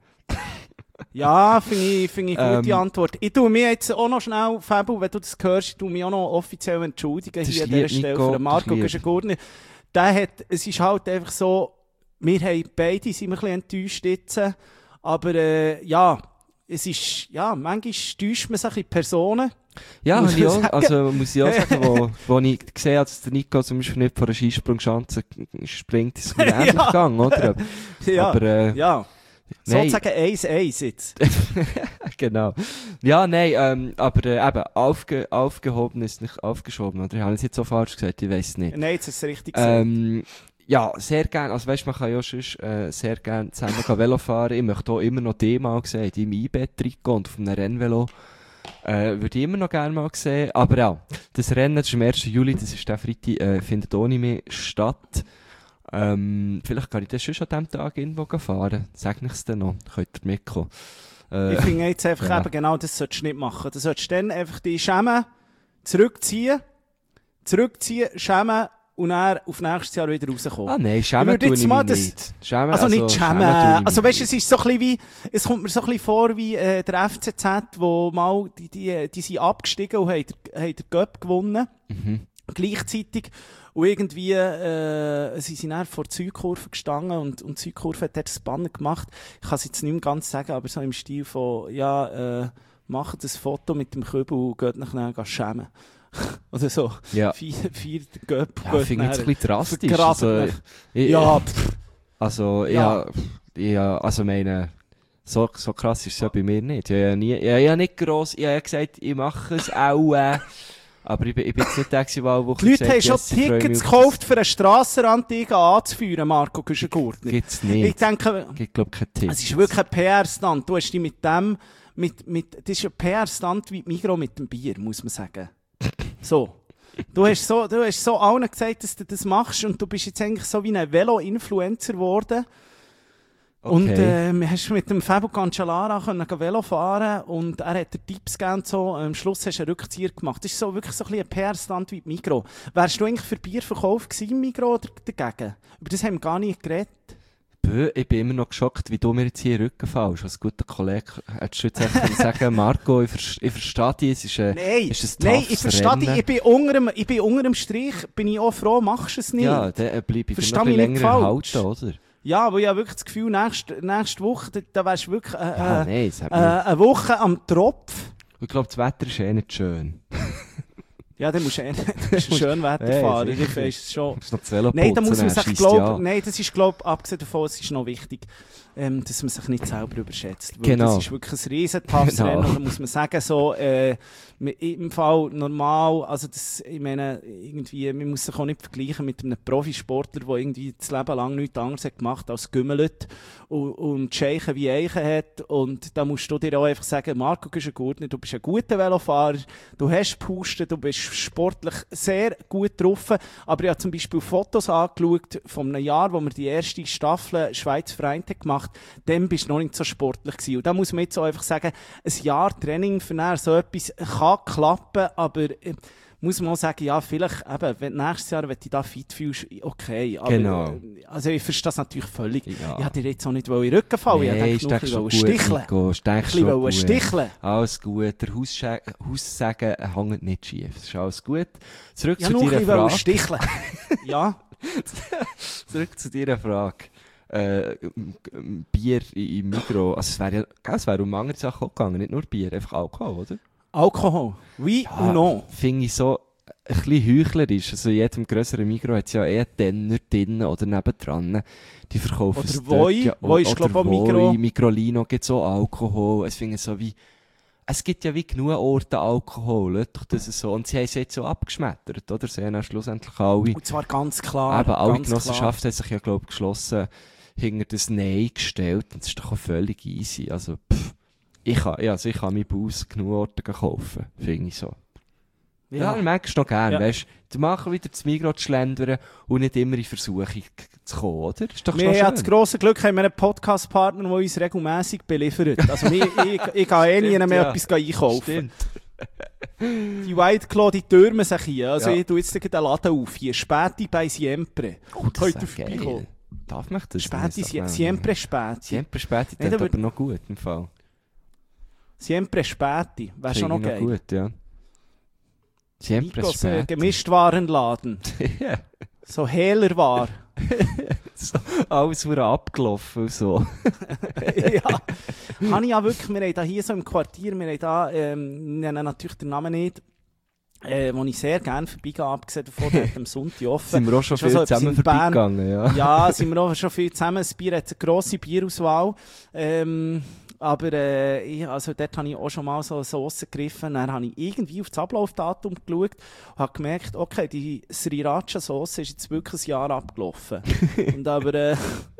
Ja, finde ich, finde ich eine gute Ähm, Antwort. Ich tue mir jetzt auch noch schnell, Fabio, wenn du das hörst, ich tue mich auch noch offiziell entschuldigen Das hier an ist lieb, dieser Stelle Nico, für den Marco das ist lieb. Güschen-Gurtner. Der hat, es ist halt einfach so, wir haben beide sind wir ein bisschen enttäuscht jetzt, aber äh, ja, es ist, ja, manchmal täuscht man sich in Personen. Ja, Muss habe ich man auch, sagen. also muss ich auch sagen, wo, wo ich gesehen habe, dass der Nico zum Beispiel nicht von einer Skisprungschanze springt, ist es mir ähnlich Ja. gegangen, oder? Ja, Aber, äh, ja. nein. Sozusagen eins eins jetzt. Genau. Ja, nein, ähm, aber äh, eben, aufge, aufgehoben ist nicht aufgeschoben, oder? Ich habe es jetzt so falsch gesagt, ich weiß nicht. Nein, jetzt ist es richtig gesagt. Ähm, ja, sehr gern, also weißt, man kann ja schon äh, sehr gern zusammen gehen Velo fahren. Ich möchte auch immer noch die mal sehen, die im E-Bett-Trikot und auf einem Rennvelo. Äh, würde ich immer noch gerne mal sehen. Aber ja, das Rennen, das ist am ersten Juli, das ist der Freitag, äh, findet ohne mich statt. Ähm, vielleicht kann ich das schon an diesem Tag irgendwo fahren. Sag nichts dann noch, könnt ihr mitkommen. Äh, Ich finde jetzt einfach ja. eben genau, das solltest du nicht machen. Du solltest dann einfach die schämen, zurückziehen, zurückziehen, schämen und dann auf nächstes Jahr wieder rauskommen. Ah nein, Ich schämen würde tue jetzt ich mal mich das- nicht. Schämen, Also, nicht schämen. schämen tue ich mich Also weißt du, nicht. es ist so ein bisschen wie, es kommt mir so ein bisschen vor wie äh, der F C Z, wo mal, die, die, die sind abgestiegen und haben, den- haben den Cup gewonnen. Mhm. Gleichzeitig. Und irgendwie, äh, sie sind dann vor der Südkurve gestanden und, und die Südkurve hat dort das Banner gemacht. Ich kann es jetzt nicht mehr ganz sagen, aber so im Stil von, ja, äh, macht ein Foto mit dem Kübel und geht nachher schämen. Oder so. Ja. Vier, vier Göpp. Ja, ich finde es ein bisschen drastisch. vergraben Also, mich. ich, Ja, pff, also, Ja. ja, ja, also meine, so, so krass ist es ja bei mir nicht. Ich habe ja nie, ich habe ja nicht gross, ich habe ja gesagt, ich mache es auch, äh, aber ich bin, ich bin jetzt nicht der gewesen, der auch die Leute haben schon Tickets gekauft, für einen Strassenrand anzuführen, Marco Güschen-Gurtner. Gibt's Ich nicht. denke, Gibt, glaub ich, kein Ticket. es ist wirklich ein P R-Stand. Du hast dich mit dem, mit, mit, das ist ein P R-Stand wie die Migros mit dem Bier, muss man sagen. So. Du hast so, du hast so allen gesagt, dass du das machst und du bist jetzt eigentlich so wie ein Velo-Influencer geworden. Okay. Und äh, wir hast mit dem Fabio Cancellara können Velo fahren und er hat dir Tipps gegeben. So. Am Schluss hast du einen Rückzieher gemacht. Das ist so wirklich so ein bisschen ein P R-Stand wie die Migros. Wärst du eigentlich für Bierverkauf gewesen im Migros oder dagegen? Über das haben wir gar nicht geredet. Bö, ich bin immer noch geschockt, wie du mir jetzt hier in den Rücken fällst. Als guter Kollege hättest du jetzt einfach sagen, Marco, ich, ver ich verstehe dich, es ist ein, Nein, ist ein nein, ich verstehe dich. Rennen. Ich bin unter dem, ich bin unter dem Strich, bin ich auch froh, machst du es nicht. Ja, dann bleibe ich Versteh noch ein mich bisschen nicht länger falsch. erhalten, oder? Ja, aber ich habe wirklich das Gefühl, nächste, nächste Woche, da, da wärst du wirklich äh, Ja, äh, nein, es hat äh, mir... eine Woche am Tropf. Ich glaube, das Wetter ist eh nicht schön. Ja, dann musst du eh nicht schön Wetter Hey, fahren. sicher. Ich weiss es schon. Du musst noch das Velo Nein, da muss man putzen, dann sich, scheisst ja. glaub, nein, das ist, glaub, abgesehen davon, es ist noch wichtig, ähm, dass man sich nicht selber überschätzt. Weil Genau. Das ist wirklich ein riesen toughes Genau. Rennen. Und da muss man sagen, so, äh, im Fall normal, also das, ich meine, irgendwie, man muss sich auch nicht vergleichen mit einem Profisportler, der irgendwie das Leben lang nichts anderes hat gemacht als Gümmelt und, und Scheichen wie Eichen hat. Und da musst du dir auch einfach sagen, Marco Güschen-Gurtner, du bist ein guter Velofahrer, du hast Pusten, du bist sportlich sehr gut getroffen. Aber ich habe zum Beispiel Fotos angeschaut von einem Jahr, wo wir die erste Staffel Schweiz Vereint haben gemacht, dann bist du noch nicht so sportlich gewesen. Und da muss man jetzt auch einfach sagen, ein Jahr Training für nachher so etwas kann klappen, aber äh, muss man auch sagen, ja, vielleicht eben, wenn nächstes Jahr, wenn du dich da fit fühlst, okay. Aber, Genau. äh, also ich verstehe das natürlich völlig. Ja. Ich hatte dir jetzt auch nicht in den Rücken fallen. Nein, ich ist wollte denk nur schon ein gut, bisschen sticheln. Nico, ist denk Ein bisschen schon wollen gut. sticheln. Alles gut, der Haussche- Haussagen hängt nicht schief. Das ist alles gut. Zurück Ja, zu nur ein deiner bisschen wollen Frage. sticheln. Ja. Zurück zu deiner Frage. Äh, m- m- Bier im Migros. Also es wäre ja, gell, es wäre um andere Sachen auch gegangen, nicht nur Bier, einfach Alkohol, oder? Alkohol. Oui ou non? Finde ich so ein bisschen heuchlerisch. Also in jedem grösseren Migros hat es ja eher Denner drinnen oder nebendran. Die verkaufen Oder es Voi. dort, ja, Voi ist, oder glaub ich, auch Voi, Migros. Migrolino gibt es auch Alkohol. Es finde so wie... Es gibt ja wie genug Orte Alkohol, doch das ist so. Und sie haben es jetzt so abgeschmettert, oder? Sie haben dann schlussendlich alle... Und zwar ganz klar. Eben, alle ganz Genossenschaften haben sich ja, glaube ich, geschlossen hinter das Nein gestellt. Und das ist doch auch völlig easy. Also, pff, ich kann, ja, also ich kann meinen Bus genug Orte kaufen, finde ich so. Klar. Ja, Ja. das merkst du noch gerne, Ja. weißt du? Du machst wieder das Migros zu schlendern und nicht immer in Versuchung zu kommen, oder? Das ist doch Wir schon haben schön. das grosse Glück, haben wir einen Podcast-Partner, der uns regelmässig beliefert. Also ich, ich, ich gehe eh nie Stimmt, mehr ja. etwas einkaufen. Stimmt. Die White Claw, die türmen sich hier. Also Ja. ich tue jetzt gleich den Laden auf. Hier, Späti bei Siempre. Oh, das Heute ist ja vorbeikommen. geil. Darf mich das Späti, nicht? Sie- Nein. Siempre Späti. Siempre Späti, Nicht, das aber- aber noch gut im Fall. Siempre Späti. Wäre schon noch Finde ich geil. gut, ja. Siempre Migros, äh, Späti. Gemischtwarenladen. Ja. So hehler war. So, alles wurde abgelaufen und so. Ja. Habe ich ja wirklich, wir haben da hier so im Quartier, wir haben da, ähm, nennen natürlich den Namen nicht, äh, wo ich sehr gerne vorbeigehe, abgesehen davon, der hat am Sonntag offen. Sind wir auch schon Ist auch viel so etwas zusammen in Bern. vorbeigegangen, ja. Ja, sind wir auch schon viel zusammen. Das Bier hat eine grosse Bierauswahl. Ähm, aber äh, ich, also dort habe ich auch schon mal so eine Sauce gegriffen. Dann habe ich irgendwie auf das Ablaufdatum geschaut und habe gemerkt, okay, die Sriracha-Sauce ist jetzt wirklich ein Jahr abgelaufen. Und aber... Äh,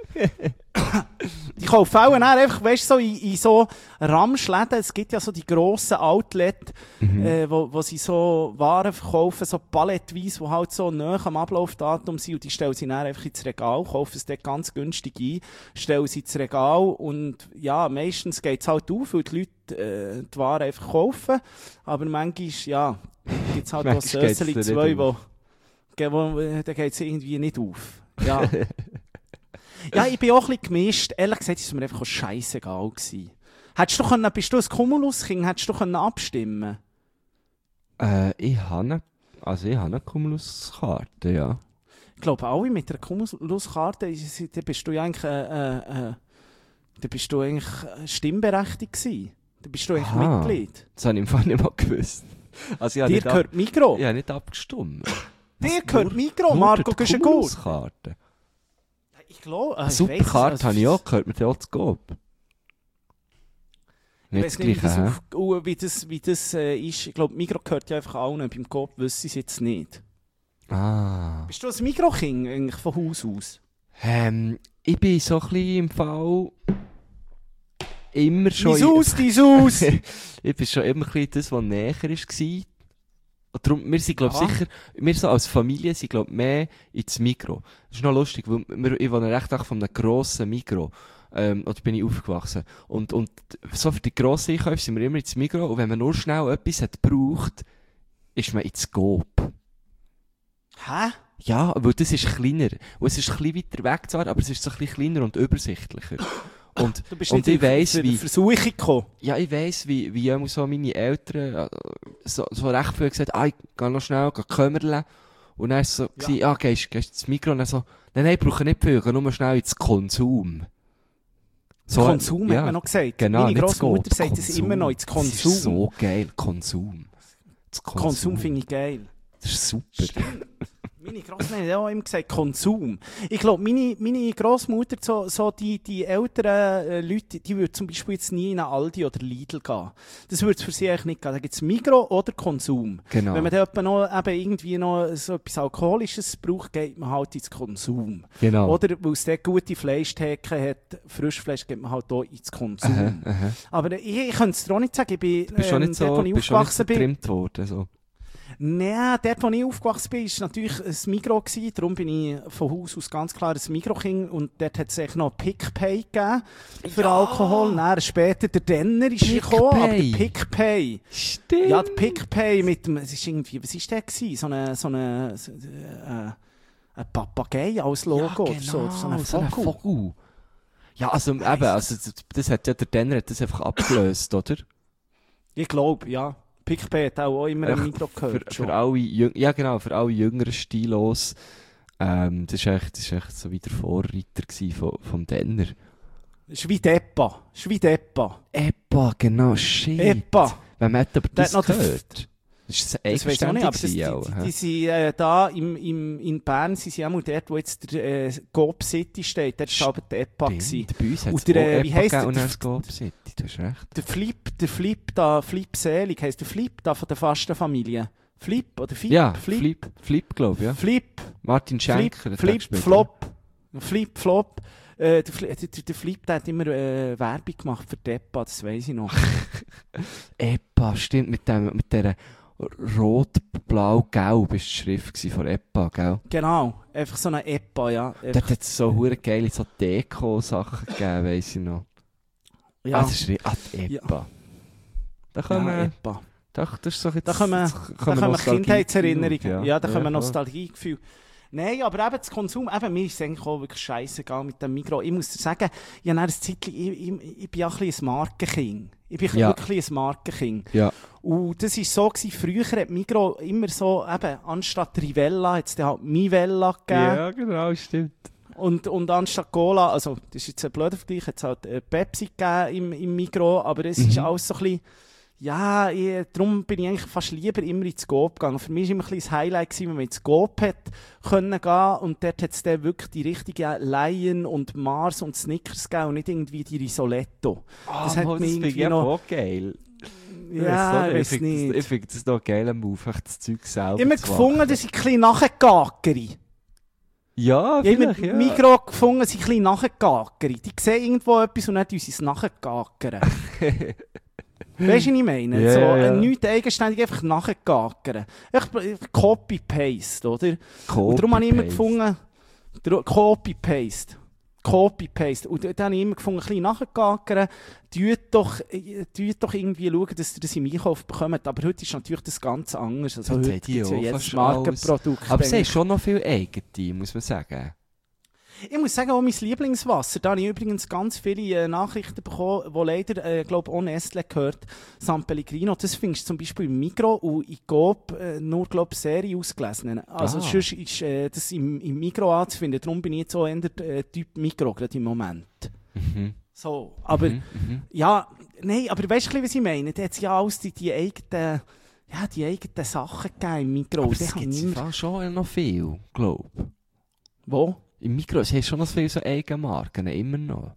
ich kaufe auch dann einfach, weißt du, so in, in so Ramschläden, es gibt ja so die grossen Outlets, Mhm. äh, wo, wo sie so Waren verkaufen, so palettweise, die halt so nahe am Ablaufdatum sind und die stellen sie dann einfach ins Regal, kaufen es dort ganz günstig ein, stellen sie ins Regal und ja, meistens geht es halt auf, weil die Leute äh, die Waren einfach kaufen, aber manchmal, ja, gibt es halt auch Manchmal geht's Sösseli dir zwei, nicht wo, ge- wo äh, da geht es irgendwie nicht auf. Ja. Ja, ich bin auch ein bisschen gemischt. Ehrlich gesagt, ist es mir einfach auch scheissegal gewesen. Hättest du können, bist du ein Cumulus-Kind, hättest du können abstimmen? Äh, ich habe eine, also ich habe eine Cumulus-Karte, ja. Ich glaube, alle mit einer Cumulus-Karte, ist- da bist du ja eigentlich, äh, äh, äh, da bist du eigentlich äh, stimmberechtigt gewesen. Da bist du eigentlich Aha. Mitglied. Das habe ich im Fall nicht mal gewusst. Also, ich Dir nicht ab- gehört Migro. Ich habe nicht abgestimmt. Dir gehört Migro, Nur Marco durch die Güschen-Gurt. Kurskarte. Ich glaube, Eine Superkarte habe ich auch gehört, mit der auch zu Coop. Ich Nicht weiß das nicht, wie das, Gleiche, hä? auf, uh, wie das, wie das äh, ist. Ich glaube, Migro gehört ja einfach allen. Beim Coop wissen sie es jetzt nicht. Ah. Bist du ein Migro-King eigentlich von Haus aus? Ähm, ich bin so ein bisschen im Fall immer schon... Dein Haus, dein Haus! Ich bin schon immer ein bisschen das, was näher war. Und darum, wir sind, glaube ich, Ja. sicher, wir so als Familie sind, glaube ich, mehr ins Migro. Das ist noch lustig, weil wir, ich wohne recht auch von einem grossen Migro. Ähm, oder bin ich aufgewachsen. Und, und so für die grossen Einkäufe sind wir immer ins Migro. Und wenn man nur schnell etwas hat gebraucht, ist man ins Coop. Hä? Ja, weil das ist kleiner. Und es ist ein bisschen weiter weg zwar, aber es ist so ein bisschen kleiner und übersichtlicher. Und, Du bist und nicht ich weiss, in wie... Versuchung gekommen. Ja, ich weiss, wie, wie auch so meine Eltern äh, so, so recht viel gesagt, ah, ich geh noch schnell, geh kümmern. Und dann war es so, Ja. ja, ja gehst, gehst ins Mikro und dann so, nein, nein, ich brauche nicht viel, ich geh nur schnell ins Konsum. So, Konsum ja, hat man noch gesagt. Genau, Meine nicht Großmutter Coop, sagt es Konsum. immer noch, ins Das Konsum. ist so geil, Konsum. Das Konsum, Konsum finde ich geil. Das ist super. Meine Großmutter hat auch immer gesagt, Konsum. Ich glaube, meine, meine Großmutter, so, so die, die älteren äh, Leute, die würden zum Beispiel jetzt nie in einen Aldi oder Lidl gehen. Das würde es für sie eigentlich nicht gehen. Da gibt es Migro oder Konsum. Genau. Wenn man dann etwa noch, eben irgendwie noch so etwas Alkoholisches braucht, geht man halt ins Konsum. Genau. Oder, weil es dort gute Fleischtheke hat, Frischfleisch geht man halt auch ins Konsum. Aha, aha. Aber ich, ich könnte es dir auch nicht sagen, ich bin, Du bist schon ähm, nicht so, dort, wo ich bist schon nicht so aufgewachsen bin. getrimmt worden, so. Nein, dort, wo ich aufgewachsen bin, war natürlich ein Migro gewesen. Darum bin ich von Haus aus ganz klar ein Migro-King. Und dort hat es eigentlich noch PickPay gegeben für Ja. Alkohol. Dann später der Denner ist PickPay. gekommen, aber der PickPay. Stimmt. Ja, der PickPay mit dem, es ist irgendwie, was war der gewesen? So eine, so eine, so, äh, ein Papagei als Logo ja, oder so. genau, So ein so ein Vogel. Vogel. Ja, also, eben, also, das, das hat ja, der Denner hat das einfach abgelöst, oder? Ich glaube, ja. PickPay hat auch immer ein Echt Migro Für, gehört. schon. für alle, Jüng ja genau, für alle jüngeren Stilos. Ähm, das war echt, das ist echt so wie der Vorreiter gewesen vom, vom Denner. Das ist wie Deppa. Das ist wie Deppa. Epa, genau, shit. Epa. Wenn man hat aber Der das hat noch den gehört. Das ist Das weiß ich auch nicht, aber das, die, eigenständig die, die sind äh, da im, im, in Bern, sind sie auch mal dort, wo jetzt der äh, Coop City steht, dort war aber die Epa. gewesen. Stimmt, bei uns hat es Und der, äh, auch wie Epa heisst gegeben der? und Der- dann das Coop City, du hast recht. Der Flip, der Flip da, Flip Selig, heisst der Flip da von der Fastenfamilie. Flip oder Flip? Ja, Flip. Flip, Flip, glaube ich, ja. Flip, Martin Flip, Schenker. hat Flip, gespielt, Flop. Flip, Flop. Äh, der, Fli- der, der Flip der hat immer äh, Werbung gemacht für die Epa, das weiss ich noch. ja. Epa, stimmt, mit, dem, mit dieser rot-blau-gelb ist die Schrift gewesen von Epa, gell? Genau, einfach so eine Epa, ja. Dort Einfach, hat es so hure geile so Deko-Sachen gegeben, weiss ich noch. ja, Ah, das ist ri- ah, die Epa. Da können ja, wir... Epa. Da, das ist so jetzt, Da kommen, jetzt da kommen Nostalgie- Kindheitserinnerungen. Ja, da kommen voll. Nostalgiegefühle. Nein, aber eben das Konsum, eben, mir ist es eigentlich auch wirklich scheißegal mit dem Migros. Ich muss dir sagen, ich, habe ein Zeitchen, ich, ich, ich bin ja ein bisschen ein Markenking. Ich bin Ja. wirklich ein Markenking. Ja. Und das war so, gewesen, früher hat Migros immer so, eben, anstatt Rivella hat es dann halt Mivella gegeben. Ja, genau, stimmt. Und, und anstatt Cola, also das ist jetzt ein blöder Vergleich, hat es halt äh, Pepsi gegeben im, im Migros, aber es ist Mhm. alles so ein bisschen, ja, ich, darum bin ich eigentlich fast lieber immer ins Coop gegangen. Für mich war immer ein bisschen das Highlight gewesen, wenn man ins Coop hat können gehen und dort hat es dann wirklich die richtigen Lion und Mars und Snickers gegeben und nicht irgendwie die Risoletto. Ah, Das hat Mann, mich das finde ich irgendwie aber noch- auch geil. Ja, ich weiß Ich finde nicht. das, ich find das noch ein geiler Move, echt das Zeug selber Immer zu gefunden, machen. dass ich ein bisschen nachgegackere. Ja, Ich habe immer vielleicht, ja. Migros gefunden, sie ein bisschen nachgegackere. Die sehen irgendwo etwas und dann tun sie es nachgackern. Weißt du, was ich meine? Ja, so, ja, ja. äh, nichts eigenständig einfach nachgackern. Echt äh, Copy-Paste, oder? Und darum habe ich immer Copy-Paste. gefunden, dr- Copy-Paste. Copy-Paste. Und dann habe ich immer gefunden, ein bisschen nachgackern. Tut doch, äh, tut doch irgendwie schauen, dass ihr das im Einkauf bekommt. Aber heute ist natürlich das ganz anders. Also Heute heute haben die gibt es ja auch jedes fast Markenprodukt. Aber sie haben eigentlich. schon noch viel eigene, muss man sagen. Ich muss sagen, auch mein Lieblingswasser, da habe ich übrigens ganz viele äh, Nachrichten bekommen, die leider, äh, glaube auch Nestle gehört, San Pellegrino, das findest du zum Beispiel im Migros und in Coop äh, nur, glaube ich, Serie ausgelesen. Also Ah. sonst ist äh, das im, im Migros anzufinden, darum bin ich jetzt auch eher äh, Typ Migros, gerade im Moment. Mhm. So, aber, Mhm. Mhm. ja, nein, aber weißt du, was ich meine? Da hat ja alles die, die eigenen, ja, die eigenen Sachen gegeben im Mikro. Aber Die es haben gibt immer- immer schon noch viel, glaube ich. Wo? Im Mikro hast du schon noch viele so Eigenmarken, immer noch.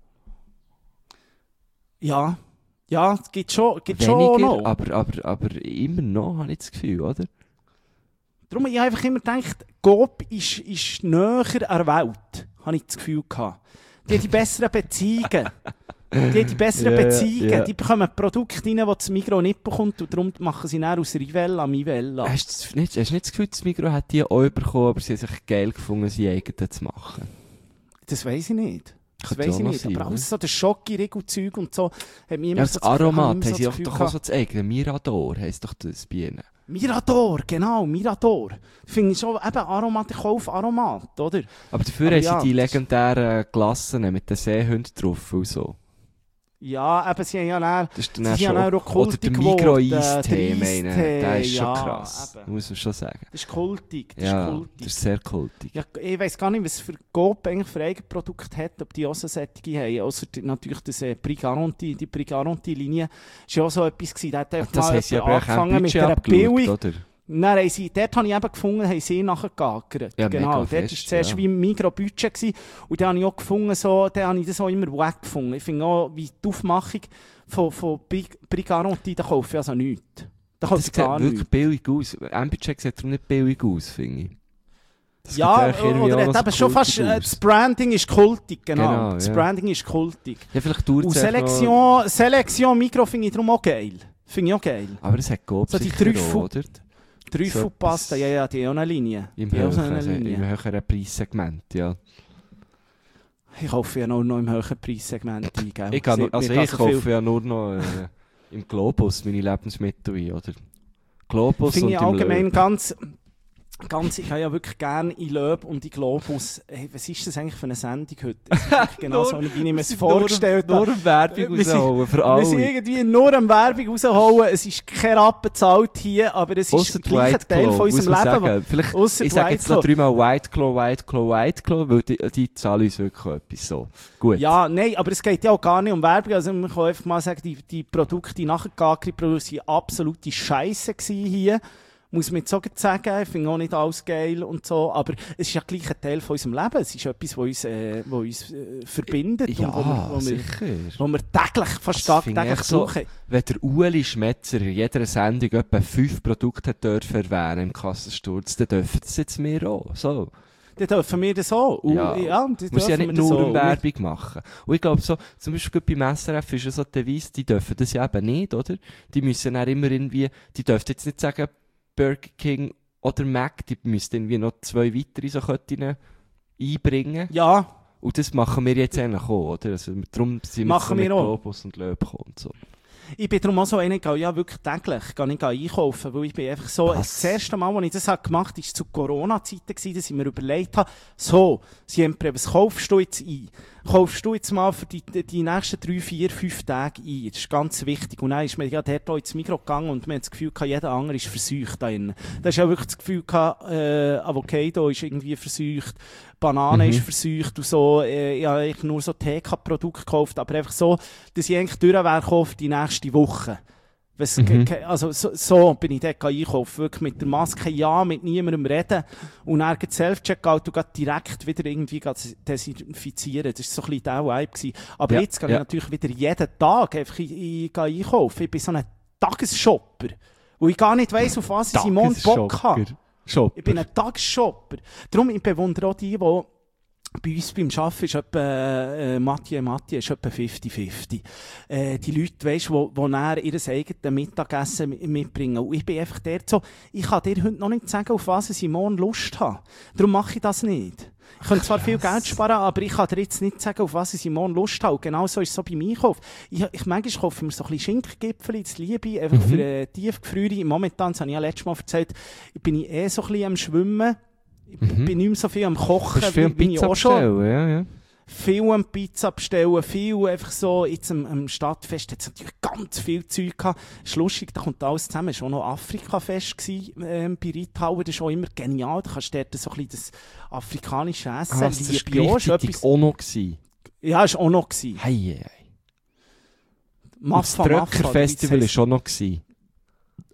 Ja. Ja, es gibt schon, gibt schon Weniger, noch. aber, aber, aber immer noch, habe ich das Gefühl, oder? Darum habe ich einfach immer gedacht, Coop ist, ist näher an der Welt, habe ich das Gefühl gehabt. Die haben die besseren Beziehungen. Die haben die besseren Ja, Beziehungen. ja. Die bekommen Produkte rein, die das Migros nicht bekommt und darum machen sie dann aus Rivella Mivella. Hast du nicht, hast du nicht das Gefühl, das Migros hat die auch bekommen, aber sie haben sich geil gefunden, sie eigene zu machen? Das weiss ich nicht. Das Könnte weiss ich auch noch nicht. sein, Aber oder? alles so das Schocki-Riegel-Zeug und so, hat mich immer Ja, so das Aromat habe ich immer haben sie so oft das doch Gefühl auch so das eigene. Mirador heisst doch das bei ihnen. Mirador, genau, Mirador. Finde ich schon, eben Aromat, ich kaufe Aromat, oder? Aber dafür Aber haben ja, sie die das- legendären Glassen mit den Seehunden drauf und so. Ja, eben, sie haben ja dann, Das ist sie dann sind ja schon... dann auch Oder kultig der geworden. Migros-Eistee, Der meine Eistee, der ist schon ja, krass. eben. Muss man schon sagen. Das ist kultig, das Ja, ist kultig. das ist sehr kultig. Ja, ich weiss gar nicht, was für Coop eigentlich für Eigenprodukte hat, ob die auch so solche haben. Ausser die- natürlich das äh, Prix Garantie, die Prix Garantie-Linie ist ja auch so etwas gewesen. Da hat einfach Das mal haben sie jemand aber auch angefangen kein mit Budget einer abgeschaut, Billig. oder? Dann haben sie, dort habe ich eben gefunden, haben sie nachgegagert. Ja, genau, mega dort war fest, zuerst ja. wie ein Migros-Budget gewesen. Und dann habe ich auch gefunden, so, dann habe ich das auch immer wack gefunden. Ich finde auch, wie die Aufmachung von, von Prix Prix Garantie, da kaufe ich also nichts. Da Das kaufe sieht ich gar wirklich nichts. billig aus. M-Budget sieht darum nicht billig aus, finde ich. Das Ja, sieht irgendwie oder auch hat noch so eben schon fast, kultig äh, aus. das Branding ist kultig, genau. Genau, das ja. Branding ist kultig. Ja, vielleicht dauert Und es echt noch- Selection, Selection Migros finde ich darum auch geil. Finde ich auch geil. Aber es hat Coop So die sicher Trüffel- auch, oder? Trüffelpasta, ja, ja, die haben auch eine Linie. Im Die haben auch so höheren, eine im Linie. höheren Preissegment, ja. Ich kaufe ja nur noch im höheren Preissegment ein, gell? Ich, kann noch, Sieht also mir ich so kaufe viel- ja nur noch äh, im Globus meine Lebensmittel ein, oder? Globus Finde und ich im allgemein Löb. ganz, ganz, ich habe ja wirklich gerne in Löb und in Globus. Hey, was ist das eigentlich für eine Sendung heute? Es ist wirklich genau so, wie ich mir es vorgestellt Nur, habe. nur Werbung Wir sind- rausholen für Wir sind alle. irgendwie nur am Werbung rausholen. Es ist kein Rappen bezahlt hier, aber es ist Ausser der gleiche White Teil Claw, von muss unserem man Leben. sagen. Vielleicht, Ausser ich sage White jetzt noch Claw. dreimal White Claw, White Claw, White Claw, weil die, die zahlen uns wirklich etwas so. Gut. Ja, nein, aber es geht ja auch gar nicht um Werbung. Also man kann einfach mal sagen, die, die Produkte, die nachgegagerte Produkte, waren absolute Scheisse gewesen hier. Muss man jetzt so sagen. Ich finde auch nicht alles geil und so. Aber es ist ja gleich ein Teil von unserem Leben. Es ist etwas, was uns, äh, was uns äh, verbindet. Ja, und wo wir, wo wir, sicher. wo wir täglich, fast Das finde ich tagtäglich echt so- brauchen. Wenn der Ueli Schmetzer in jeder Sendung etwa fünf Produkte hat dürfen erwähnen im Kassensturz, dann dürfen das jetzt wir auch. So. Dann dürfen wir das auch. Und, Ja. ja, dann Muss ja dürfen nicht wir das nur auch. um Werbung machen. Und ich glaube so, zum Beispiel beim S R F ist ja so die Devise, die dürfen das ja eben nicht, oder? Die müssen dann immer irgendwie, die dürfen jetzt nicht sagen Burger King oder Mac, die müssen irgendwie noch zwei weitere so Ketten einbringen. Ja, Und das machen wir jetzt eigentlich auch, oder? Also, darum sind wir Machen so wir mit auch. Globus und Löb gekommen und so. ich bin darum auch so einer, ich gehe ja wirklich täglich gehe ich einkaufen, weil ich bin einfach so, Was? das erste Mal, als ich das habe gemacht habe, war zu Corona-Zeiten gewesen, dass ich mir überlegt habe, so, Siempre, was kaufst du jetzt ein? Kaufst du jetzt mal für die, die nächsten drei, vier, fünf Tage ein? Das ist ganz wichtig. Und dann ist mir ja dort auch ins Migros gegangen und man hat das Gefühl gehabt, jeder andere ist verseucht da drin. Da ist ja wirklich das Gefühl gehabt, äh, Avocado ist irgendwie verseucht, Banane Mhm. ist verseucht und so. Äh, ich habe eigentlich nur so T K-Produkte gekauft, aber einfach so, dass ich eigentlich durch wäre gekommen für die nächste Woche. Was, Mhm. ke- also so, so bin ich dort einkaufen. Wirklich mit der Maske, ja, mit niemandem reden. Und dann geht Self-Checkout und geht direkt wieder irgendwie geht desinfizieren. Das war so ein bisschen der Vibe gewesen. Aber Ja, jetzt gehe ja. ich natürlich wieder jeden Tag einfach in, in, in einkaufen. Ich bin so ein Tagesshopper. Wo ich gar nicht weiss, auf was ich Simon Bock habe. Shopper. Ich bin ein Tagesshopper. Darum, ich bewundere auch die, die bei uns beim Arbeiten ist etwa, äh, Mathieu Mathieu ist etwa fünfzig fünfzig. Äh, die Leute, weisst, wo, wo dann ihr eigenes Mittagessen mi- mitbringen. Und ich bin einfach dort so, ich kann dir heute noch nicht sagen, auf was ich morgen Lust habe. Darum mache ich das nicht. Ich könnte zwar viel Geld sparen, aber ich kann dir jetzt nicht sagen, auf was ich morgen Lust habe. Und genau so ist es so beim Einkauf. Ich, ich manchmal kaufe ich mir so ein bisschen Schinkengipfel, das liebe ich, einfach Mhm. für äh, Tiefgefriere. Momentan, das habe ich ja letztes Mal erzählt, bin ich eh so ein bisschen am Schwimmen. Ich Mhm. bin nicht mehr so viel am Kochen, Kannst viel wie, wie ich Pizza auch schon. bestellen, ja, ja. Viel am Pizza bestellen, viel einfach so, jetzt am, am Stadtfest hat es natürlich ganz viel Zeug gehabt. Ist lustig, da kommt alles zusammen. Es war auch noch Afrika-Fest gewesen, ähm, bei Reithauer. Das ist auch immer genial. Da kannst du dort so ein bisschen das afrikanische Essen, Ah, das war liebe ich auch. Ist gleichzeitig etwas- auch noch gewesen. Ja, ist auch noch gewesen. Hei, hei. Und das Maffa, Maffa. Tröcker-Festival wie das war auch noch gewesen.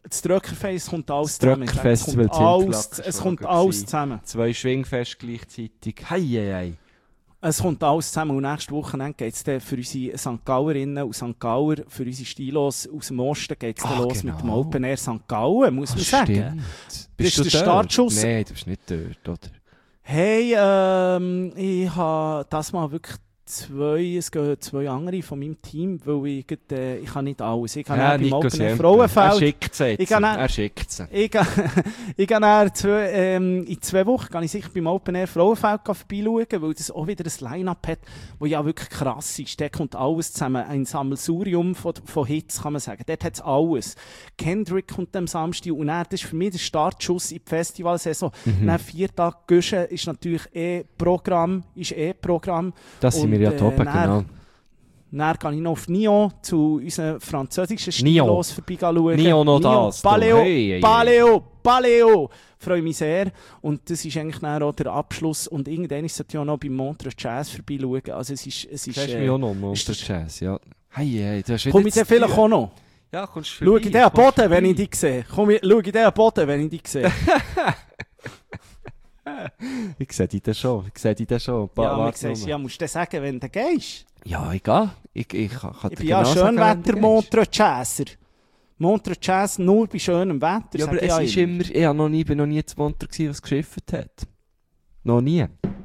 Das Dröckerfest kommt alles Das zusammen. Ich sage, Dröckerfestival Es kommt alles, Interlaken es schon kommt mal alles gewesen. zusammen. Zwei Schwingfeste gleichzeitig. Hei, hei, hei. Es kommt alles zusammen und nächste Woche geht es dann für unsere Sankt Gallerinnen und Sankt Galler, für unsere Stilos aus dem Osten geht es dann Ah, los genau. mit dem Open Air Sankt Gallen, muss man Ah, sagen. stimmt. Das Bist ist du der dort? Startschuss. Nein, du bist nicht dort, oder? Hey, ähm, ich habe das mal wirklich zwei, es gehen zwei andere von meinem Team, weil ich, grad, äh, ich kann nicht alles. Ich kann Ja, beim Nico Open Air Siempre. Er Frauenfeld. schickt sie jetzt. Ich kann auch- Er schickt sie. Ich gehe ich gehe dann zwei, ähm, in zwei Wochen kann ich sicher beim Open Air Frauenfeld vorbeischauen, weil das auch wieder ein Line-Up hat, das ja wirklich krass ist. Dort kommt alles zusammen. Ein Sammelsurium von, von Hits, kann man sagen. Dort hat es alles. Kendrick kommt am Samstag und dann, das ist für mich der Startschuss in die Festivalsaison. Mhm. Dann vier Tage Guschen ist natürlich eh Programm, ist eh Programm. Das sind Und, wir ja äh, top, dann- genau. Dann gehe ich noch auf Nyon zu unseren französischen Nyon. Stilos vorbeischauen. Nyon noch das, du. Paleo, Hey, hey, Paleo, Paleo. Freue mich sehr. Und das ist eigentlich dann auch der Abschluss. Und irgendwann ist es ja noch beim Montreux Jazz vorbeischauen. Also es ist... Es ist Siehst du äh, mich auch noch mal auf ist der das- Jazz, ja. Hei, hei, du hast wieder Komme ich zu dann vielleicht tun. auch noch? Ja, kommst du Schau vorbei, ich den kommst Boden, wenn ich vorbei. dich sehe? Komm ich- Schau ich den Boden, wenn ich dich sehe? Ich sehe dich dann schon, ich sehe dich dann schon. Ba- Ja, aber warte sagst, nur. ja, musst du dann sagen, wenn du gehst. Ja, ich gehe. Ich, ich, kann- kann Ich dir bin ja genau sagen, wenn du Schönwetter gehst. Montreux Jazzer. Montreux Jazz nur bei schönem Wetter, Ja, sag aber ich es ja ist immer. immer, ich hab noch nie, bin noch nie zu Montreux gewesen, was geschifft hat. Noch nie.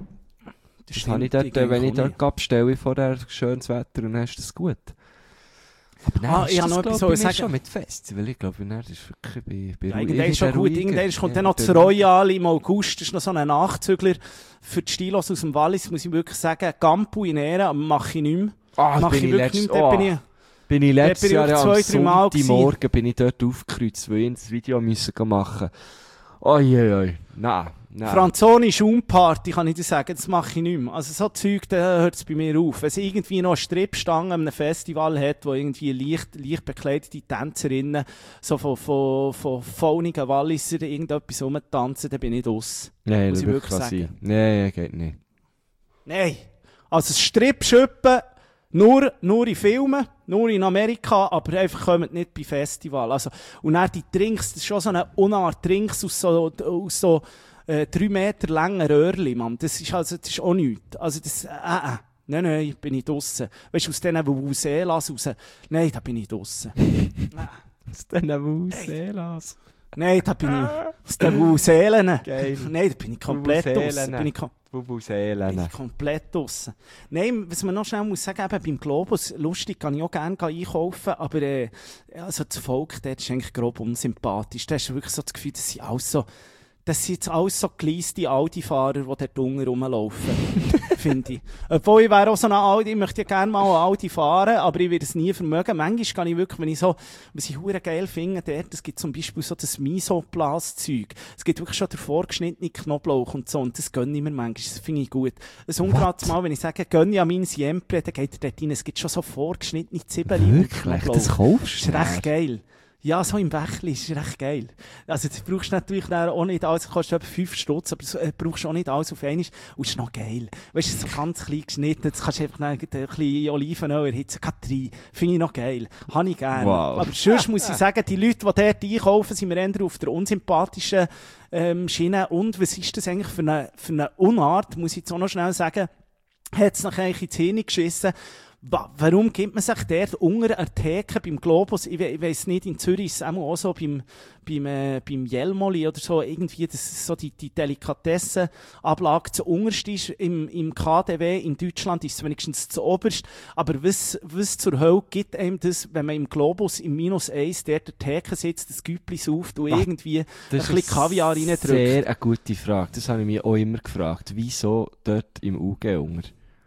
Das stimmt, habe ich dort, gehe äh, wenn ich auch dort abstelle, vorher schönes Wetter und dann ist das gut. Aber dann Ah, ist ich das, habe noch glaub etwas bei mir sagen. schon mit Festival. Ich glaube, dann ist wirklich bei, bei Ja, Ru- irgendwann ist schon irgendwie gut. ruhiger. Irgendwann kommt Ja, dann noch das der- Royal im August. Das ist noch so ein Nachzügler für die Stilos aus dem Wallis, muss ich wirklich sagen. Gampu in Ehren, aber mache ich nicht mehr. Ah, Mache bin ich ich wirklich letztes, nicht mehr. Dort oh, bin ich... bin ich letztes bin ich Jahr auch am zwei, drei Mal Sonntagmorgen bin ich dort aufgekreuzt, weil ich das Video müssen gehen machen. Oi, oi, oi. Nein, nein. Franzoni Schaumparty, kann ich dir sagen, das mache ich nicht mehr. Also so Zeug, da hört es bei mir auf. Wenn es irgendwie noch eine Strippstange an einem Festival hat, wo irgendwie leicht, leicht bekleidete Tänzerinnen so von, von, von faunigen Walliser irgendetwas rumtanzen, dann bin ich draus. Nein, muss das ich wirklich wirklich sein. sagen. Nein, geht nicht. Nein. Also das Strippschippen nur, nur in Filmen, nur in Amerika, aber einfach kommen nicht bei Festival. Also, und dann die Drinks, das ist schon so eine Unart Drinks aus so, aus so äh, drei Meter langen Röhrchen, Mann. Das ist also, das ist auch nichts. Also das, äh, äh. Nein, nein, bin ich draussen. Weißt du, aus diesen Vuvuzelas raus, nein, da bin ich draussen. Aus diesen Vuvuzelas. Nein, da bin ich, aus den Vuvuzelen. Geil. Nein, da bin ich komplett draussen. Vuvuzelen. Bin ich kom- Vuvuzelen. Ich bin komplett draussen. Nein, was man noch schnell muss sagen, eben beim Globus, lustig, kann ich auch gerne einkaufen, aber äh, also das Volk dort ist eigentlich grob unsympathisch. Da hast du wirklich so das Gefühl, dass sie alles so, das sind jetzt alles so geleiste Audi-Fahrer, die dort unten rumlaufen, finde ich. Obwohl ich wäre auch so ein Audi, ich möchte ja gerne mal ein Audi fahren, aber ich werde es nie vermögen. Manchmal kann ich wirklich, wenn ich so, was ich hure geil finde, dort, es gibt zum Beispiel so das Misoplas-Zeug. Es gibt wirklich schon den vorgeschnittenen Knoblauch und so, und das gönne ich mir manchmal, das finde ich gut. Ein ungerades Mal, wenn ich sage, gönne ich an mein Siempre, dann geht er dort rein, es gibt schon so vorgeschnittene Zwiebeln und Wirklich? Knoblauch. Das kaufst Das du? ist recht geil. Ja, so im Bächli ist recht geil. Also, das brauchst du natürlich dann auch nicht alles, kostet etwa fünf Stutz, aber das äh, brauchst du auch nicht alles auf einmal. Und es ist noch geil. Weißt du, so ganz klein geschnitten, jetzt kannst du einfach noch ein bisschen Olivenöl erhitzen, gerade rein. Finde ich noch geil. Habe ich gerne. Wow. Aber sonst muss ich sagen, die Leute, die dort einkaufen, sind mir eher auf der unsympathischen ähm, Schiene. Und was ist das eigentlich für eine, für eine Unart, muss ich jetzt auch noch schnell sagen, hat es nachher in die Zähne geschissen. Wa- Warum gibt man sich dort unter einer Theke beim Globus, ich, we ich weiss nicht, in Zürich ist es auch, auch so beim, beim, äh, beim Jelmoli oder so, irgendwie, das ist so die, die Delikatessenablage zu unterst ist, im, im K D W in Deutschland ist es wenigstens zu oberst, aber was, was zur Hölle gibt einem das, wenn man im Globus im Minus eins dort der Theke sitzt, das Güppli sauft und Ach, irgendwie ein Das bisschen Kaviar reindrückt? sehr eine gute Frage. Das habe ich mich auch immer gefragt. Wieso dort im U G unter?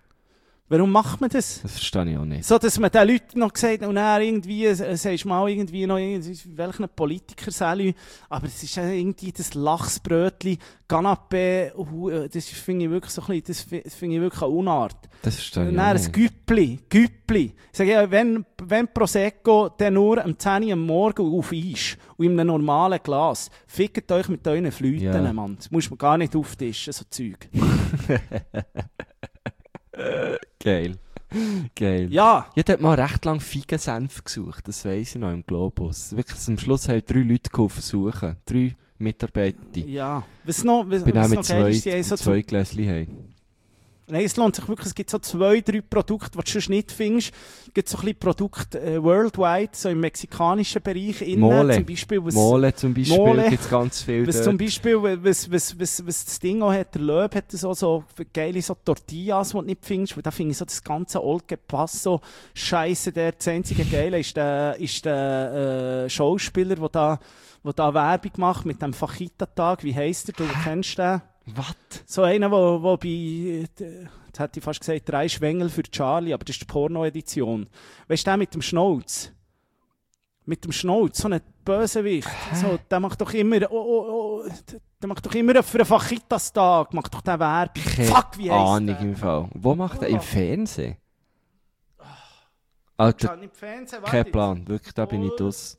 Warum macht man das? Das verstehe ich auch nicht. So, dass man den Leuten noch gesagt hat, und dann irgendwie, äh, sagst du mal irgendwie noch, irgendwie, welchen Politiker soll, aber es ist ja irgendwie das Lachsbrötli, Canapé, uh, äh, das finde ich wirklich so ein bisschen, das fi- das finde ich wirklich eine Unart. Das verstehe Und ich dann auch ein nicht. Güppli, Güppli. Ich sage ja, wenn, wenn Prosecco, dann nur am zehn Uhr am Morgen auf Eis und in einem normalen Glas. Fickt euch mit euren Flüten, Ja. Mann. Das muss man gar nicht auftischen, so Zeug. Geil. Geil. Ja, Ich habe mal recht lang Feigensenf gesucht, das weiss ich noch im Globus. Wirklich, am Schluss haben drei Leute geholfen suchen. Drei Mitarbeiter. ja. Was noch, was, Ich bin auch was mit noch geil zwei, ist, die haben so zwei Gläschen haben. Nein, es lohnt sich wirklich. Es gibt so zwei, drei Produkte, die du sonst nicht findest. Es gibt so ein bisschen Produkte äh, worldwide, so im mexikanischen Bereich. Innen, Mole. Zum Beispiel, was, Mole zum Beispiel Mole. gibt es ganz viel was dort. zum Beispiel, was, was, was, was das Ding auch hat, der Löb hat so, so geile so Tortillas, die du nicht findest. Weil da finde ich so das ganze Old Paso Scheiße. Der das einzige Geile ist der, ist der äh, Schauspieler, der da, der da Werbung macht mit dem Fajita-Tag. Wie heisst der? Du kennst den? Was? So einer, wo, wo bei, jetzt hätte ich fast gesagt, drei Schwengel für Charlie, aber das ist die Porno-Edition. Weißt du, der mit dem Schnauz? Mit dem Schnauz, so ein Bösewicht. So, der macht doch immer, oh, oh, oh, der macht doch immer für einen Fajitas-Tag, macht doch den Werbung. Keine Fuck, wie heisst Ahnung der? im Fall. Wo macht er? Im Fernsehen? Ja, Alter, nicht im Fernsehen, kein warte. Plan. Wirklich, da bin ich Oh. draus.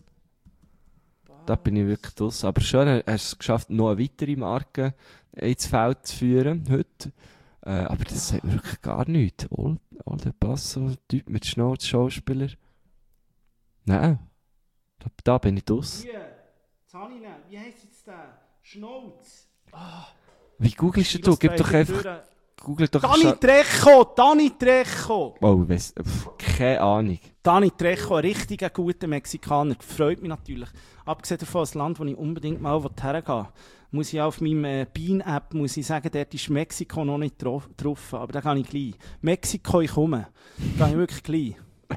Da bin ich wirklich draus. Aber schön, hast du es geschafft, noch eine weitere Marke ins Feld zu führen heute. Äh, aber das sagt mir wirklich gar nichts. Old, Old Paso, Typ mit Schnauz, Schauspieler. Nein. Da, da bin ich draus. Hier, jetzt habe ich ihn. Wie heisst jetzt der? Schnauz. Wie googelst du? Gib doch einfach... Google doch... Dani scha- Trejo, Dani Trejo. Oh, ich weiss, pff, keine Ahnung. Dani Trejo, ein richtiger guter Mexikaner, freut mich natürlich. Abgesehen davon, ein Land, wo ich unbedingt mal hergehen will, muss ich auf meinem äh, Bean-App muss ich sagen, dort ist Mexiko noch nicht drauf, drauf, aber da kann ich gleich. Mexiko, ich komme. Da kann ich wirklich gleich.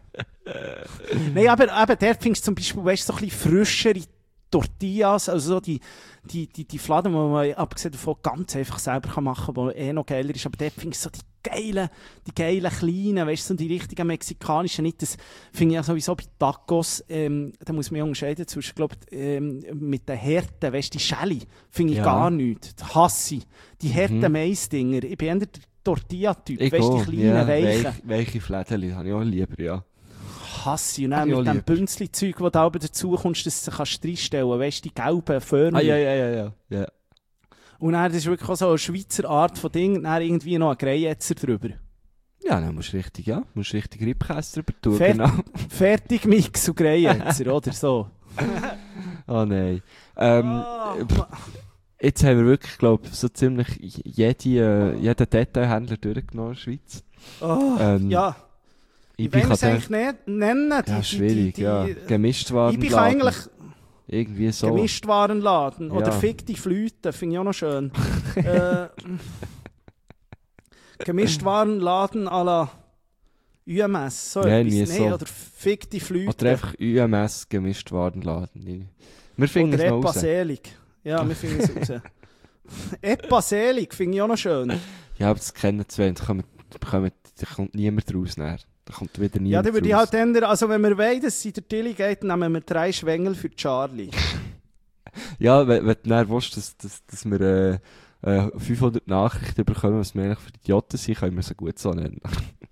Nein, aber, aber dort findest du zum Beispiel, weißt, so ein bisschen frischere Tortillas, also so die, die, die, die Fladen, die man abgesehen davon ganz einfach selber kann machen kann, die eh noch geiler ist, aber dort findest du so die geilen, die geilen kleinen, weißt du, so die richtigen mexikanischen, nicht das, finde ich ja sowieso bei Tacos, ähm, da muss man ja unterscheiden zwischen, glaub, ähm, mit den Härten, weißt du, die Schelle, finde ich Ja. gar nicht, die hasse ich. Die harten Mhm. Mais-Dinger, ich bin eher der Tortilla-Typ, Ich weißt du, auch. die kleinen, Ja, weichen. weich- weiche Flädchen habe ich auch lieber, ja. Hasse. Und dann Hab ich auch mit dem lieber. Bünzli-Zeug, das da oben dazu kommst, dass du kannst reinstellen kannst, weißt du, die gelben Förmchen. Ah, ja, ja, ja, ja. ja. Und dann, das ist wirklich auch so eine Schweizer Art von Ding, dann irgendwie noch ein Greyetzer drüber. Ja, dann musst du richtig, ja, musst richtig Riebkäse drüber tun, Fer- genau. Fertig Mix und Greyetzer, oder so. Oh nein. Ähm, Ah, pff, jetzt haben wir wirklich, glaube ich, so ziemlich jede, äh, jeden Detailhändler durchgenommen in der Schweiz. oh, Ähm, ja, Ich wie bin wollen wir es gerade... eigentlich ne- nennen? Die, Ja, die- schwierig, die, die, ja. Ich bin Gemischtwarenladen. eigentlich Irgendwie so. Gemischtwarenladen. Oder Ja. Fick die Flüte, finde ich auch noch schön. äh, Gemischtwarenladen à la U M S, so Ja, etwas. nie Nee, so. oder Fick die Flüte. Oder einfach U M S Gemischtwarenladen. Ich- Wir finden Oder es noch Epa raus. Selig. Ja, wir finden es raus. Epa Selig finde ich auch noch schön. Ja, aber das kennen zwei. Da, kommen, da, kommen, da kommt niemand raus. Nachher. Da kommt wieder niemand Ja, dann würde ich raus. halt ändern, also wenn wir wollen, dass es in der Tilly geht, dann nehmen wir drei Schwengel für Charlie. Ja, wenn, wenn du dann willst, dass, dass, dass wir äh, äh, fünfhundert Nachrichten bekommen, was wir eigentlich für Idioten sind, können wir sie gut so nennen.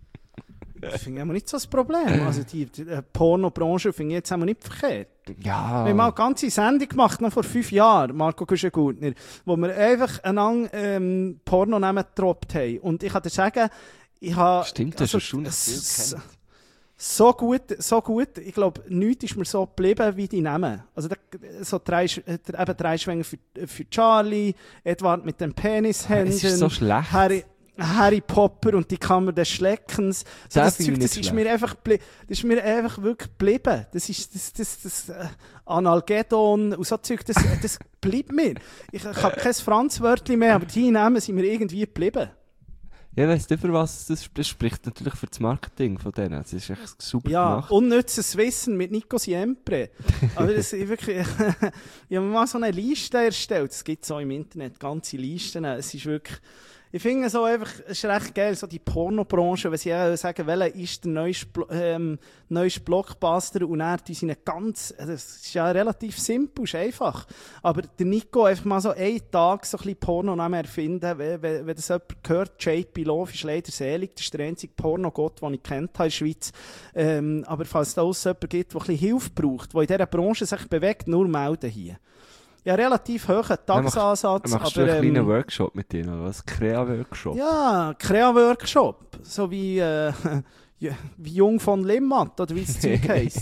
Das finde ich aber nicht so das Problem. Also die, die äh, Pornobranche finde ich jetzt auch nicht verkehrt. Ja. Wir haben mal eine ganze Sendung gemacht, noch vor fünf Jahren, Marco Kuschengurtner, wo wir einfach einander ähm, Pornonamen getroppt haben. Und ich kann dir sagen, ich habe... Stimmt, das also, ist schon viel s- kennt. So gut, so gut. Ich glaube, nichts ist mir so geblieben wie die Namen. Also da, so drei, Sch- äh, eben drei Schwänge für, für Charlie, Edward mit den Penishänden, Es ist so schlecht. Harry, Harry Potter und die Kammer des Schleckens. So, Das das finde Zeug, ich das nicht ist mir einfach, bli- das ist mir einfach wirklich geblieben. Das ist das, das, das, äh, Analgedon und so Zeug, das, das bleibt mir. Ich, ich habe kein Franz-Wörtchen mehr, aber die Namen sind mir irgendwie geblieben. Ja, ich weiss nicht, für was das, das spricht natürlich für das Marketing von denen. Das ist echt super Ja, gemacht. unnützes Wissen mit Nico Siempre. Aber das ist wirklich, ich habe mal so eine Liste erstellt. Es gibt so im Internet ganze Listen. Es ist wirklich, ich finde so einfach, es ist recht geil, so die Pornobranche, wenn sie auch sagen, welcher ist der neueste, Blo- ähm, neueste Blockbuster und er, die sind ganz, das ist ja relativ simpel, ist einfach. Aber der Nico einfach mal so einen Tag so ein bisschen Pornonamen erfinden, wenn, wenn, wenn das jemand hört, J P Love ist leider selig, das ist der einzige Pornogott, den ich kennt habe in der Schweiz. Ähm, aber falls es da aussen jemanden gibt, der ein bisschen Hilfe braucht, der in dieser Branche sich bewegt, nur melden hier. Ja, relativ hohen Tagesansatz, Machst du aber... einen kleinen ähm, Workshop mit denen, oder was? Krea-Workshop? ja, Krea-Workshop. So wie äh, ja, wie Jung von Limmat, oder wie das Zeug heisst.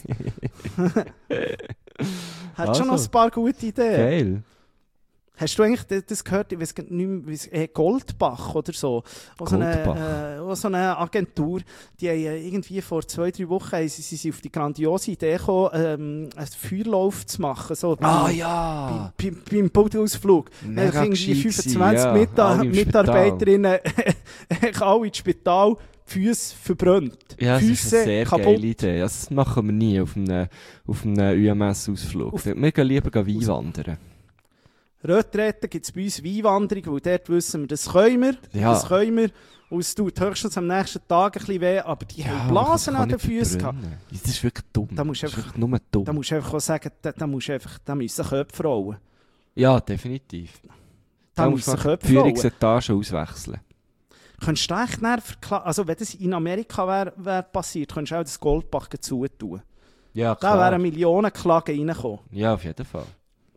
Hat Also. schon noch ein paar gute Ideen. Geil. Hast du eigentlich das- das gehört, ich weiss gar nicht mehr, wie es- äh, Goldbach oder so? Auch so eine, äh, auch so eine Agentur, die haben äh, irgendwie vor zwei, drei Wochen haben sie, sie sind auf die grandiose Idee gekommen, ähm, einen Feuerlauf zu machen. So Ah bei- ja! bei- bei- Beim Bootausflug. Mega Dann irgendwie gescheit fünfundzwanzig gewesen, ja. Mita- Alle im Mitarbeiterinnen alle ins Spital, die Füße verbrannt. Ja, das ist Füße eine sehr kaputt. geile Idee. Das machen wir nie auf einem, auf einem U M S-Ausflug. Auf- Wir gehen lieber Wein wandern. Retreten gibt es bei uns Weinwanderung, weil dort wissen wir, das können wir. Ja. Das können wir. Und es tut höchstens am nächsten Tag ein bisschen weh, aber die haben Blasen aber an den das kann nicht Füßen gehabt. verbrennen. Das ist wirklich dumm. Da musst du das ist einfach- wirklich nur dumm. Da musst du einfach auch sagen, da, da musst du einfach, da müssen Köpfe rollen. Ja, definitiv. Da, Da müssen musst du Köpfe die rollen. Führungsetage auswechseln. Könntest du echt näher verkla- also wenn das in Amerika wäre wär passiert, könntest du auch das Goldbach zutun. Ja, Da klar. wären Millionen Klagen reingekommen. Ja, auf jeden Fall.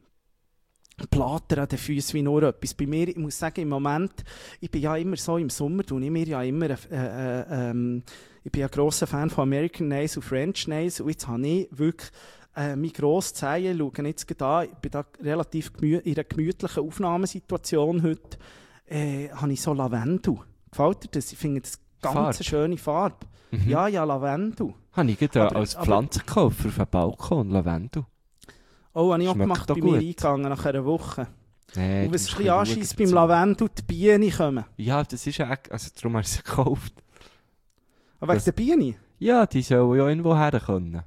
Plater an den Füßen wie nur etwas. Bei mir, ich muss sagen, im Moment, ich bin ja immer so, im Sommer tue ich mir ja immer, äh, äh, ähm, ich bin ja grosser Fan von American Nails und French Nails und jetzt habe ich wirklich äh, meine grosse Zehe, schauen jetzt gerade an, ich bin da relativ gemü- in einer gemütlichen Aufnahmesituation heute, äh, habe ich so Lavendel. Gefällt dir das? Ich finde das ganz Farbe? eine schöne Farbe. Mhm. Ja, ja, Lavendel. Habe ich gerade Aber- als aber- Pflanze gekauft auf dem Balkon, Lavendel. Oh, habe ich auch Schmeckt gemacht doch bei mir gut. eingegangen nach einer Woche. Nee, und du was musst ein bisschen ein anscheisst bisschen beim schauen Lavendel, die Bienen kommen. dazu. Ja, das ist ja echt, also darum habe ich sie gekauft. Aber wegen Das- der Bienen? Ja, die sollen ja irgendwo her können.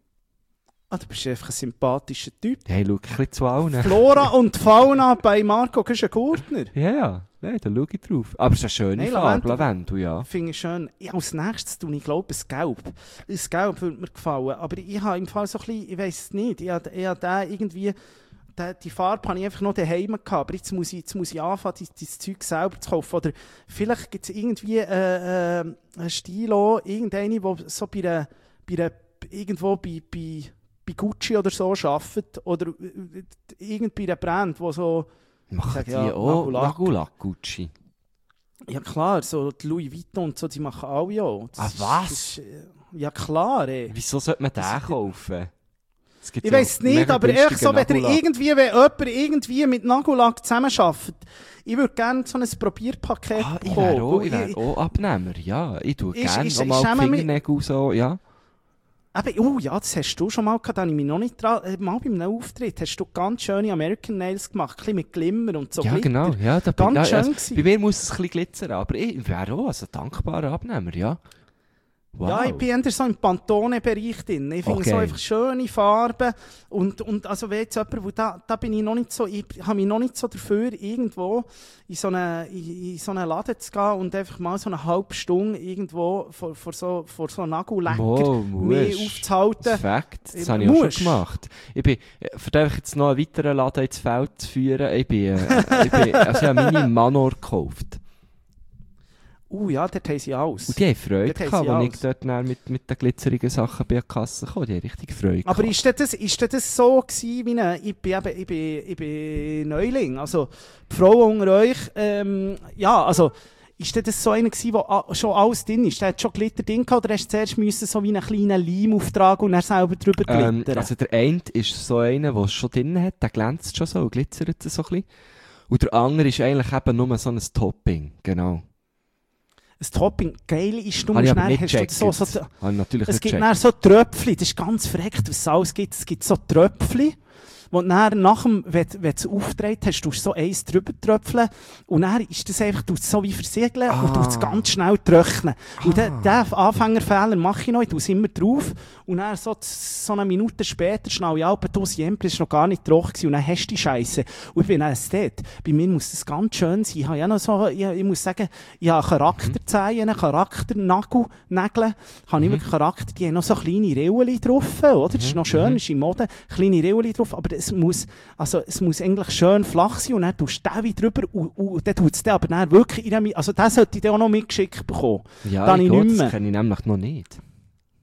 Ah, du bist einfach ein sympathischer Typ. Hey, schau ein bisschen zu allen. Flora und Fauna bei Marco Güschen-Gurtner. Ja, ja, nein, da schaue ich drauf. Aber es ist eine schöne Nein, Farbe, Lavendel. Lavendel, ja. Finde ich schön. Ja, als nächstes tue ich, glaube ich, ein Gelb. Das Gelb würde mir gefallen. Aber ich habe im Fall so ein bisschen, ich weiß es nicht, ich habe, ich habe den irgendwie, den, die Farbe habe ich einfach noch daheim gehabt. Aber jetzt muss ich, jetzt muss ich anfangen, dieses, dieses Zeug selber zu kaufen. Oder vielleicht gibt es irgendwie äh, äh, einen Stilo, irgendeine, der so bei einer, bei einer, irgendwo bei, bei, bei Gucci oder so arbeitet. Oder äh, irgend bei einer Brand, wo so... Machen sag die ja, auch Nagellack. Nagellack Gucci? Ja klar, so die Louis Vuitton und so, die machen alle auch. Das Ah, ist- was? das ist, äh, ja klar, ey. Wieso sollte man den Das- kaufen? Es gibt Ich ja weiß es nicht, mega aber günstige echt so, wenn, ihr Nagellack. irgendwie, wenn jemand irgendwie mit Nagellack zusammenarbeitet, ich würde gerne so ein Probierpaket Ah, ich bekommen. wäre auch, weil ich wär auch Abnehmer, ja. Ich tue Ist- gerne ist- auch mal ist die eben mit- Fingernägel so, ja. Eben, oh ja, das hast du schon mal gehabt, da habe ich mich noch nicht dran, äh, mal bei einem Auftritt, hast du ganz schöne American Nails gemacht, ein bisschen mit Glimmer und so ja, Glitter. genau. Ja, da Ganz bin, schön ja, also, gewesen. bei mir muss es ein bisschen glitzern, aber ich wäre auch also, ein dankbarer Abnehmer, ja. Wow. Ja, ich bin eher so im Pantone-Bereich drin. Ich finde Okay. so einfach schöne Farben. Und, und also wenn jetzt jemand, wo da, da bin ich noch nicht so, ich habe mich noch nicht so dafür, irgendwo in so einen in, in so eine Laden zu gehen und einfach mal so eine halbe Stunde irgendwo vor, vor so, vor so Nagellecker Mo, mehr musst. aufzuhalten. Das ist Fakt, das Ich habe ich auch schon muss. gemacht. Ich bin, für den jetzt noch einen weiteren Laden ins Feld zu führen, ich bin, äh, ich bin, also ich habe meine Manor gekauft. Uh ja, dort haben sie alles. Und die haben Freude Dort haben gehabt, sie als ich alles. dort dann mit, mit den glitzerigen Sachen bei der Kasse kam. Die haben richtig Freude Aber gehabt. ist denn das, ist denn das so gewesen, wie eine, ich, bin eben, ich, bin, ich bin Neuling, also die Frauen unter euch, ähm, ja, also ist denn das so einer gewesen, wo a- schon alles drin ist? Der hat schon Glitter drin gehabt, oder hast du zuerst müssen so wie einen kleinen Leim auftragen und dann selber drüber Ähm, glittern? also der eine ist so einer, der es schon drin hat, der glänzt schon so und glitzert so ein bisschen. Und der andere ist eigentlich eben nur so ein Topping, genau. Ein Topping, geil ist, du Habe ich musst aber dann, nicht hast du gecheckt. so, so, Habe ich natürlich es nicht gibt gecheckt. dann so Tröpfchen, das ist ganz verreckt, was es alles gibt. Es gibt so Tröpfchen, wo du dann nach dem, wenn, wenn du es aufgedreht hast, tust du so eins drüber tröpfeln und dann ist das einfach, tust es so wie versiegeln und Ah. tust es ganz schnell trocknen. Und Ah. den, den Anfängerfehler mache ich noch, ich tue es immer drauf und dann so, so eine Minute später schnell ich ab, du siempre, es war noch gar nicht trocken gewesen, und dann hast du die Scheisse. Und ich bin ein Ästhet. Bei mir muss das ganz schön sein. Ich habe ja noch so, ich, ich muss sagen, ich habe Charakterzeichen, Charakternagel, Nägel, habe ich wirklich Charakter, die haben noch so kleine Rillen drauf, oder? Das ist noch schön, ist in Mode, kleine Rillen drauf, aber es muss, also es muss eigentlich schön flach sein und dann tust du den wieder drüber und, und dann tut es den aber dann wirklich in der, also den sollte ich dann auch noch mitgeschickt bekommen. Ja, da habe ich ich gehe, nicht mehr. das kenne ich nämlich noch nicht.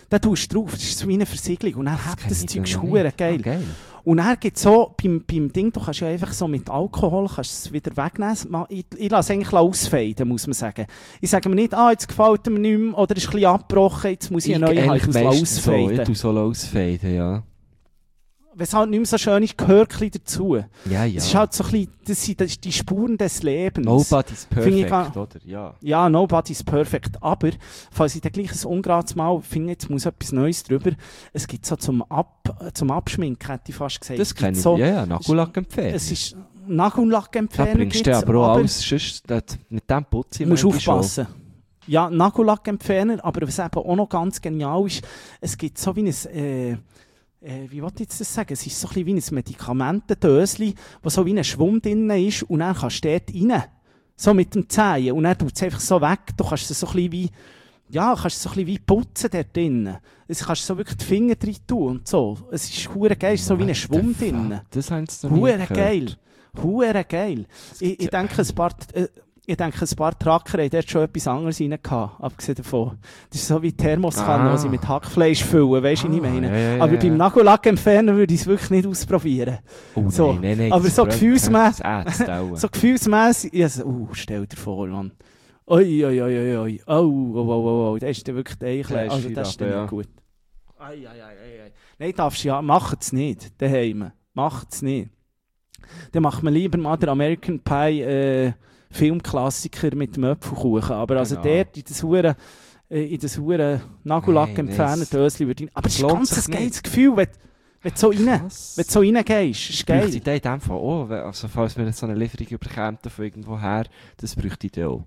Da tust du drauf, das ist so wie eine Versiegelung. Und dann hat das kenn ich Zeug noch verdammt nicht. geil. Ah, geil. Und dann gibt es so, beim, beim Ding, du kannst ja einfach so mit Alkohol kannst es wieder wegnehmen. Ich, ich lasse es eigentlich ausfaden, muss man sagen. Ich sage mir nicht, ah, jetzt gefällt mir nicht mehr, oder ist ein bisschen abgebrochen, jetzt muss ich eine neue haben, ich muss meistens so, ausfaden. ich tue so ausfaden, ja. Wenn es halt nicht mehr so schön ist, gehört ein bisschen dazu. Ja, ja. Das ist halt so ein bisschen, das sind, das ist die Spuren des Lebens. Nobody's Finde ich perfect, gar- oder? Ja. Ja, nobody's perfect. Aber, falls ich dann gleich ein ungerades Mal finde, jetzt muss etwas Neues drüber, es gibt so zum, Ab, zum Abschminken, hätte ich fast gesagt. Das Es kenne gibt ich. so, Ja, ja, Nagellackempfehlung. Es ist Da Nagellackempfehler bringst du gibt's, aber auch alles, sonst, das, mit dem putze ich Du musst manchmal aufpassen. Ja, Nagellackempfehler, aber was eben auch noch ganz genial ist, es gibt so wie ein, äh, äh, wie wollte ich jetzt das sagen? Es ist so ein bisschen wie ein Medikamentendöschen, wo so wie ein Schwung drin ist und dann kannst du dort rein. So mit dem Zehen. Und dann tut es einfach so weg. Du kannst es so ein bisschen wie, ja, kannst es so ein bisschen wie putzen dort drin. Es kannst so wirklich die Finger drin tun und so. Es ist hure geil, es ist so wie ein What Schwung the drin. fuck? Das haben sie noch nie Hure gehört. geil. Hure geil. Ich, ich denke, ein paar, äh, ich denke, ein paar Tracker haben dort schon etwas anderes rein gehabt, abgesehen davon. Das ist so wie Thermoskanne, Ah. die sie mit Hackfleisch füllen, weißt du, was ich Ah, meine? ja, ja, ja, Aber ja. beim Nagellackentferner würde ich es wirklich nicht ausprobieren. Oh, So. nein, nein, nein, Aber das so brennt- gefühlsmässig- das ätzt auch. So gefühlsmässig, ja, so, uh, stell dir vor, Mann. Oi, oi, oi, oi, oi. Oh, oh, oh, oh, oh, das ist dann wirklich der Eichel. Der ist Also, das ist dann wieder, nicht gut. Ei, ei, ei, ei, ei. Nein, darfst du ja, mach es nicht, daheim. Mach es nicht. Dann macht man lieber mal den American Pie äh, Filmklassiker mit dem Apfelkuchen. Aber also Genau. dort in das hure äh, in das hure Nagellack Nein, entfernen das- Dösli würde ich. Aber es ist lohnt ganz sich ein geiles nicht. Gefühl, wenn, wenn du so rein, Was? wenn du so reingehst. Ist Bräuchte ich geil. den in dem Fall auch, weil- also falls wir jetzt so eine Lieferung überkämen von irgendwo her, das bräuchte ich dann auch.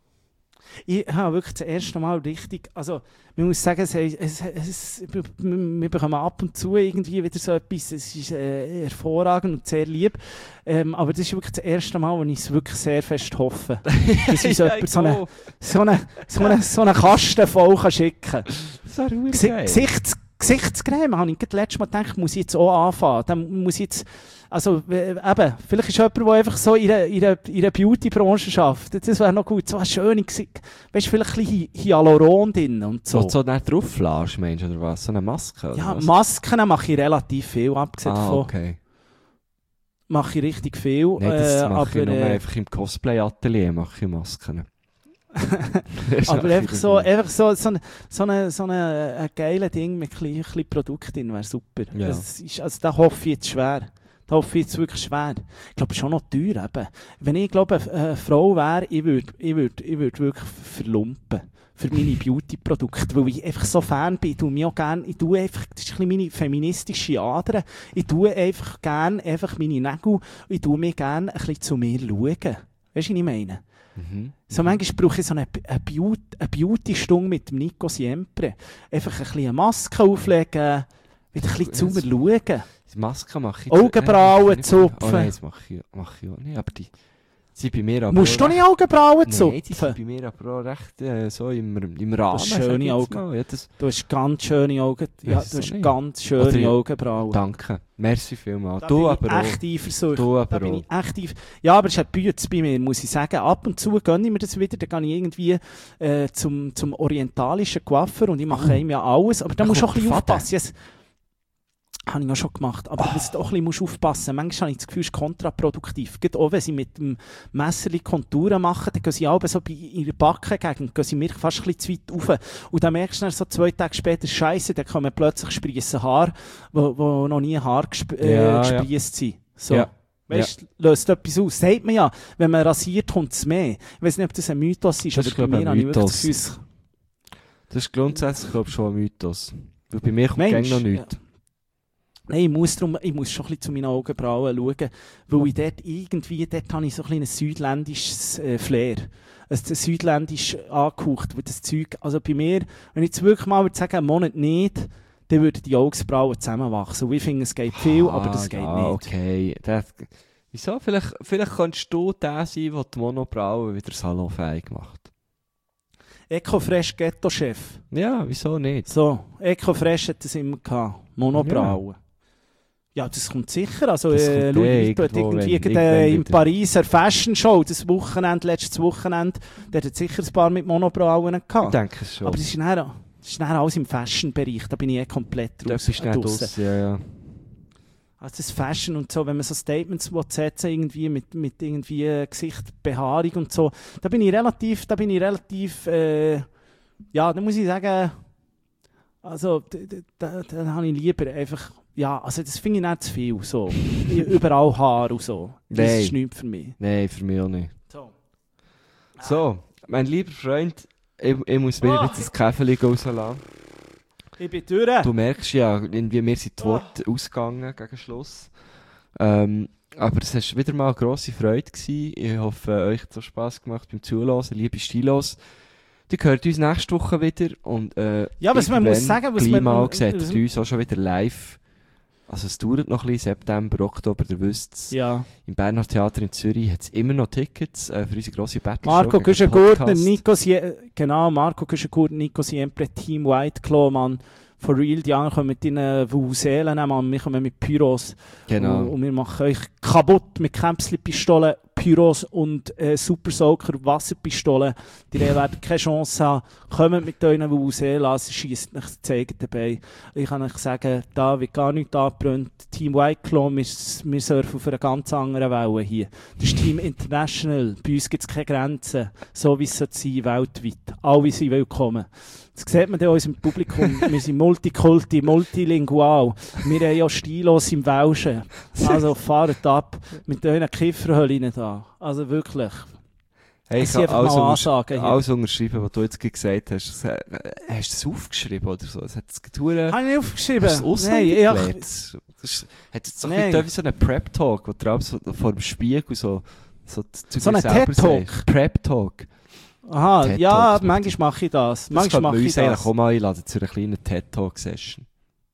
Ich habe wirklich das erste Mal richtig, also man muss sagen, es, es, es, wir wir bekommen ab und zu irgendwie wieder so etwas, es ist äh, hervorragend und sehr lieb, ähm, aber das ist wirklich das erste Mal, wo ich es wirklich sehr fest hoffe, dass uns Ja, jemand so eine, genau. so eine, so eine, so eine Kasten voll kann schicken kann. Das wäre verdammt Gesi geil. Gesichts Gesichtscreme, habe ich gerade letztes Mal gedacht, muss ich jetzt auch anfangen. Dann muss ich jetzt, also äh, eben, vielleicht ist jemand, der einfach so in der, in der, in der Beauty-Branche arbeitet. Das wäre noch gut, so eine schöne Gesicht. Weißt du, vielleicht ein bisschen Hy- Hyaluron drin und so. So, so nicht drauf lässt, meinst du, oder was? So eine Maske? Oder Ja, was? Masken mache ich relativ viel, abgesehen Ah, davon. okay. Mache ich richtig viel. Nein, das äh, mache ich aber, nur äh, einfach im Cosplay-Atelier, mache ich Masken. aber einfach so, einfach so, so ein so eine, so eine, ein geiles Ding mit ein bisschen, ein bisschen Produkt drin wäre super. Ja. Das ist, also da hoffe ich jetzt schwer. Da hoffe ich jetzt wirklich schwer. Ich glaube, es ist schon noch teuer eben. Wenn ich glaube, eine, eine Frau wäre, ich würde ich würd, ich würd wirklich verlumpen für meine Beauty-Produkte, weil ich einfach so Fan bin. Ich tue mich auch gerne, ich tue einfach, das ist ein bisschen meine feministische Ader, ich tue einfach gerne einfach meine Nägel, ich tue mich gerne ein bisschen zu mir schauen. Weißt du, was ich meine? Mhm. So manchmal brauche ich so eine, eine, Beauty, eine Beauty-Stunde mit dem Nico Siempre. Einfach ein bisschen eine Maske auflegen, wieder ein bisschen zu mir schauen. Die Maske mache ich... Augenbrauen Nein, das mache ich nicht. zupfen. Oh nein, das mache ich, mache ich auch nicht. Aber die sind bei mir aber Musst du auch nicht Augenbrauen recht, Nein, die sind zupfen? bei mir aber auch recht äh, so im, im Rahmen. Das sag schöne ich jetzt Augen. mal. Ja, das, Du hast ganz schöne Augen. Ja, Weiss du hast auch nicht. ganz schöne Oder- Augenbrauen. danke. Merci vielmals. Da Du bin aber ich auch. echt eifersüchtig. Du aber Da bin auch. ich echt eif- Ja, aber es hat Bütz bei mir, muss ich sagen. Ab und zu gönne ich mir das wieder. Dann gehe ich irgendwie äh, zum, zum orientalischen Coiffeur und ich mache Oh. ihm ja alles. Aber da Da musst du auch kommt ein bisschen Faden. aufpassen. Yes. Habe ich auch schon gemacht. Aber was du auch ein bisschen musst aufpassen. Manchmal habe ich das Gefühl, es ist kontraproduktiv. Gerade auch wenn sie mit dem Messer Konturen machen, dann gehen sie auch so bei ihrer Backengegend, gehen sie mir fast ein bisschen zu weit rauf. Und dann merkst du dann so zwei Tage später, Scheiße, dann kommen plötzlich sprießen Haare, wo, wo noch nie Haare gesp äh, Ja, ja. gespriesst sind. So. Ja. Weißt du, löst etwas aus. Sagt man ja, wenn man rasiert, kommt es mehr. Ich weiß nicht, ob das ein Mythos ist, Das aber ist, bei glaub ich, mir ein habe ich wirklich das Mythos. Gefühl, Das ist grundsätzlich, glaube ich, schon ein Mythos. Weil bei mir kommt Mensch, gang noch nichts. nein, ich muss, drum, ich muss schon ein bisschen zu meinen Augenbrauen schauen, weil ich dort irgendwie, dort habe ich so ein bisschen ein südländisches äh, Flair. Also ein südländisch angehaucht, weil das Zeug, also bei mir, wenn ich jetzt wirklich mal würde sagen, einen Monat nicht, dann würden die Augenbrauen zusammenwachsen. Und ich finde, es geht viel, aber das geht Ah, ja, nicht. okay. Das, wieso? Vielleicht, vielleicht könntest du der sein, der die Monobrauen wieder salonfähig macht. Ecofresh Ghetto-Chef. Ja, wieso nicht? So, Ecofresh hat das immer gehabt. Monobrauen. Ja, das kommt sicher. Also, Das äh, kommt Louis eh Vuitton hat irgendwo, irgendwie wenn- gerade, äh, irgendwann in wieder. Paris eine Fashion Show, das Wochenende, letztes Wochenende, der hat sicher ein paar mit Monobrauen Ich gehabt. denke es schon. Aber das ist dann, Das ist dann alles im Fashion-Bereich, da bin ich eh komplett Da raus. bist du nicht draus, ja, ja. Also das Fashion und so, wenn man so Statements setzen irgendwie mit, mit irgendwie Gesicht, Behaarung und so, da bin ich relativ, da bin ich relativ, äh, ja, da muss ich sagen, also da, da, da habe ich lieber einfach, ja, also das finde ich nicht zu viel, so, überall Haar und so, das Nein. ist nichts für mich. Nein, für mich auch nicht. So. So, mein lieber Freund, ich, ich muss mir Ah. jetzt das Käferchen rauslassen. Ich bin durch. Du merkst ja, irgendwie mir sind die Worte ausgegangen gegen Schluss. Ähm, aber es war wieder mal eine grosse Freude gewesen. Ich hoffe, euch hat es auch Spass gemacht beim Zuhören. Liebe Stilos, die hört uns nächste Woche wieder. Und, äh, Ja, was man muss irgendwann sagen, was gleich man- mal seht was- ihr uns auch schon wieder live. Also es dauert noch ein bisschen, September, Oktober, ihr wisst es. Ja. Im Berner Theater in Zürich hat es immer noch Tickets äh, für unsere grosse Battle Marco Show gegen Güschen-Gurtner, Podcast. Nico Sie genau, Marco Güschen-Gurtner, Nico Siempre, Team White Claw, Mann. For real, die anderen kommen mit den Vuvuzelen, Mann. Wir kommen mit Pyros. Genau. Und, und wir machen euch kaputt mit Kämpfli-Pistolen, Pyros und äh, Super Soaker Wasserpistolen. Die werden keine Chance haben. Kommt mit euren Vuvuzela, sie schießt euch das Zeigen dabei. Ich kann euch sagen, da wird gar nichts angebrannt. Team White Claw, wir, wir surfen auf einer ganz anderen Welle hier. Das ist Team International. Bei uns gibt es keine Grenzen. So wie es sein sollte, weltweit. Alle sind willkommen. Das sieht man in unserem Publikum. Wir sind multikulti, multilingual. Wir haben ja Stilos im Welschen. Also fahrt ab mit euren Kifferhöllen da. Also wirklich. Hey, Das ich sind kann einfach alles, mal untersch Ansagen hier. alles unterschreiben, was du jetzt gerade gesagt hast. Das, äh, hast du das aufgeschrieben oder so? Das hat es getan. Habe ich nicht aufgeschrieben? Hast du es auswendig Nein, gelernt? ich, Das ist- hat jetzt so Nein. ein so einen Prep-Talk, wo du abends so vor dem Spiegel so, so zu So dir einen selber TED-Talk? sagst. Prep-Talk. aha, TED-Talk, ja, das macht manchmal mache ich das. Das Manchmal könnte man mache ich uns eigentlich das. auch mal einladen zu einer kleinen TED-Talk-Session.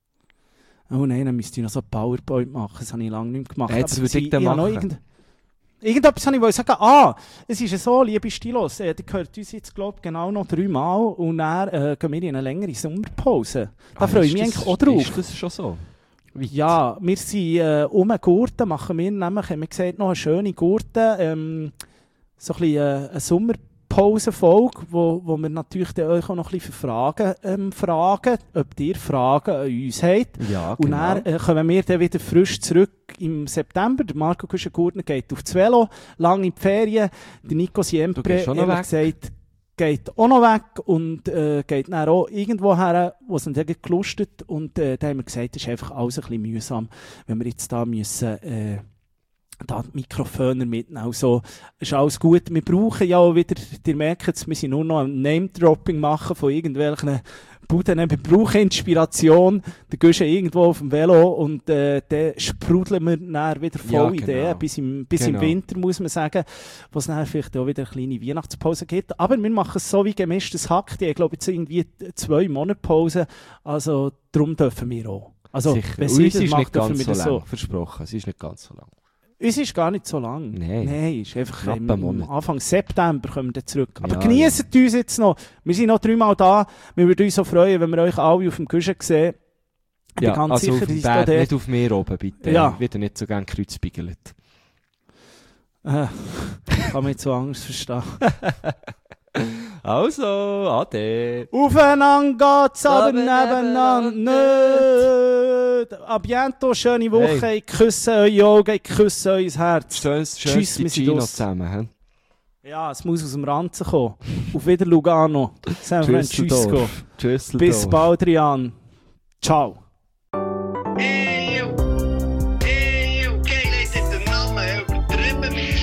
Oh nein, dann müsste ich noch so ein PowerPoint machen. Das habe ich lange nicht mehr gemacht. Ja, das Aber würde ich sie- dann habe noch machen. Irgend Irgendetwas habe ich wollte sagen. Ah, es ist ja so, liebe Stilos, äh, die gehört uns jetzt, glaube ich, genau noch dreimal und dann äh, gehen wir in eine längere Sommerpause. Da Ah, freue ich ist mich das- eigentlich auch drauf. Ist das schon so? Weit? Ja, wir sind äh, um den Gurten, machen wir nämlich, haben wir gesagt, noch eine schöne Gurten, ähm, so ein bisschen äh, eine Sommerpause-Folge, wo, wo wir natürlich dann euch auch noch ein bisschen für Fragen ähm, fragen, ob ihr Fragen an uns habt. Ja, Und genau. dann äh, kommen wir dann wieder frisch zurück im September. Der Marco Güschen-Gurtner geht auf das Velo, lange in die Ferien. Der Nico Du Siempre, gehst auch noch ehrlich weg. gesagt, geht auch noch weg und äh, geht dann auch irgendwo her, wo es dann irgendwie gelustet. Und äh, da haben wir gesagt, das ist einfach alles ein bisschen mühsam, wenn wir jetzt da müssen... Äh, da die Mikrofone mitnehmen. Also, ist alles gut. Wir brauchen ja auch wieder, ihr merkt es, wir sind nur noch ein Name-Dropping machen von irgendwelchen Buden. Wir brauchen Inspiration. Da gehst du irgendwo auf dem Velo und äh, dann sprudeln wir dann wieder voll Ja, Ideen. genau. Bis, im, bis Genau. im Winter, muss man sagen, wo es dann vielleicht auch wieder eine kleine Weihnachtspause gibt. Aber wir machen es so wie gemischtes Hack. Die haben, glaube ich, jetzt irgendwie zwei Monate Pause. Also, darum dürfen wir auch. Also, Sicher. wenn Und sie uns das ist macht, nicht dürfen ganz wir so das lang. so. Versprochen, es ist nicht ganz so lang. Es ist gar nicht so lang. Nein. Nein, ist einfach Knapp im, einen Monat. Anfang September kommen wir dann zurück. Aber Ja, genießt uns jetzt noch. Wir sind noch dreimal da. Wir würden uns so freuen, wenn wir euch alle auf dem Güschen sehen. Ich Ja, bin ganz also sicher, auf dass dem es da Berg, dort... nicht auf mir oben, bitte. Ja. Wird nicht so gerne kreuzbiegelt. Äh, kann man jetzt so Angst verstehen. Also, ade. Aufeinander geht's, aber Aber nebeneinander nicht. A biento, schöne Woche. Hey. Ich küsse eure Augen, ich küsse euer Herz. Schönes, Tschüss, schönes wir sind Gino aus. zusammen. He? Ja, es muss aus dem Ranzen kommen. Auf wieder Lugano. San Francisco. Düsseldorf. Düsseldorf. Bis bald, Rian. Ciao. Hey, yo. Hey, yo. Kijk, lees dit de namen übertrieben mit dem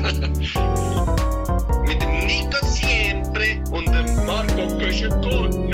Stil. Mit dem Nico Siempre und dem Marco Güschen-Gurtner.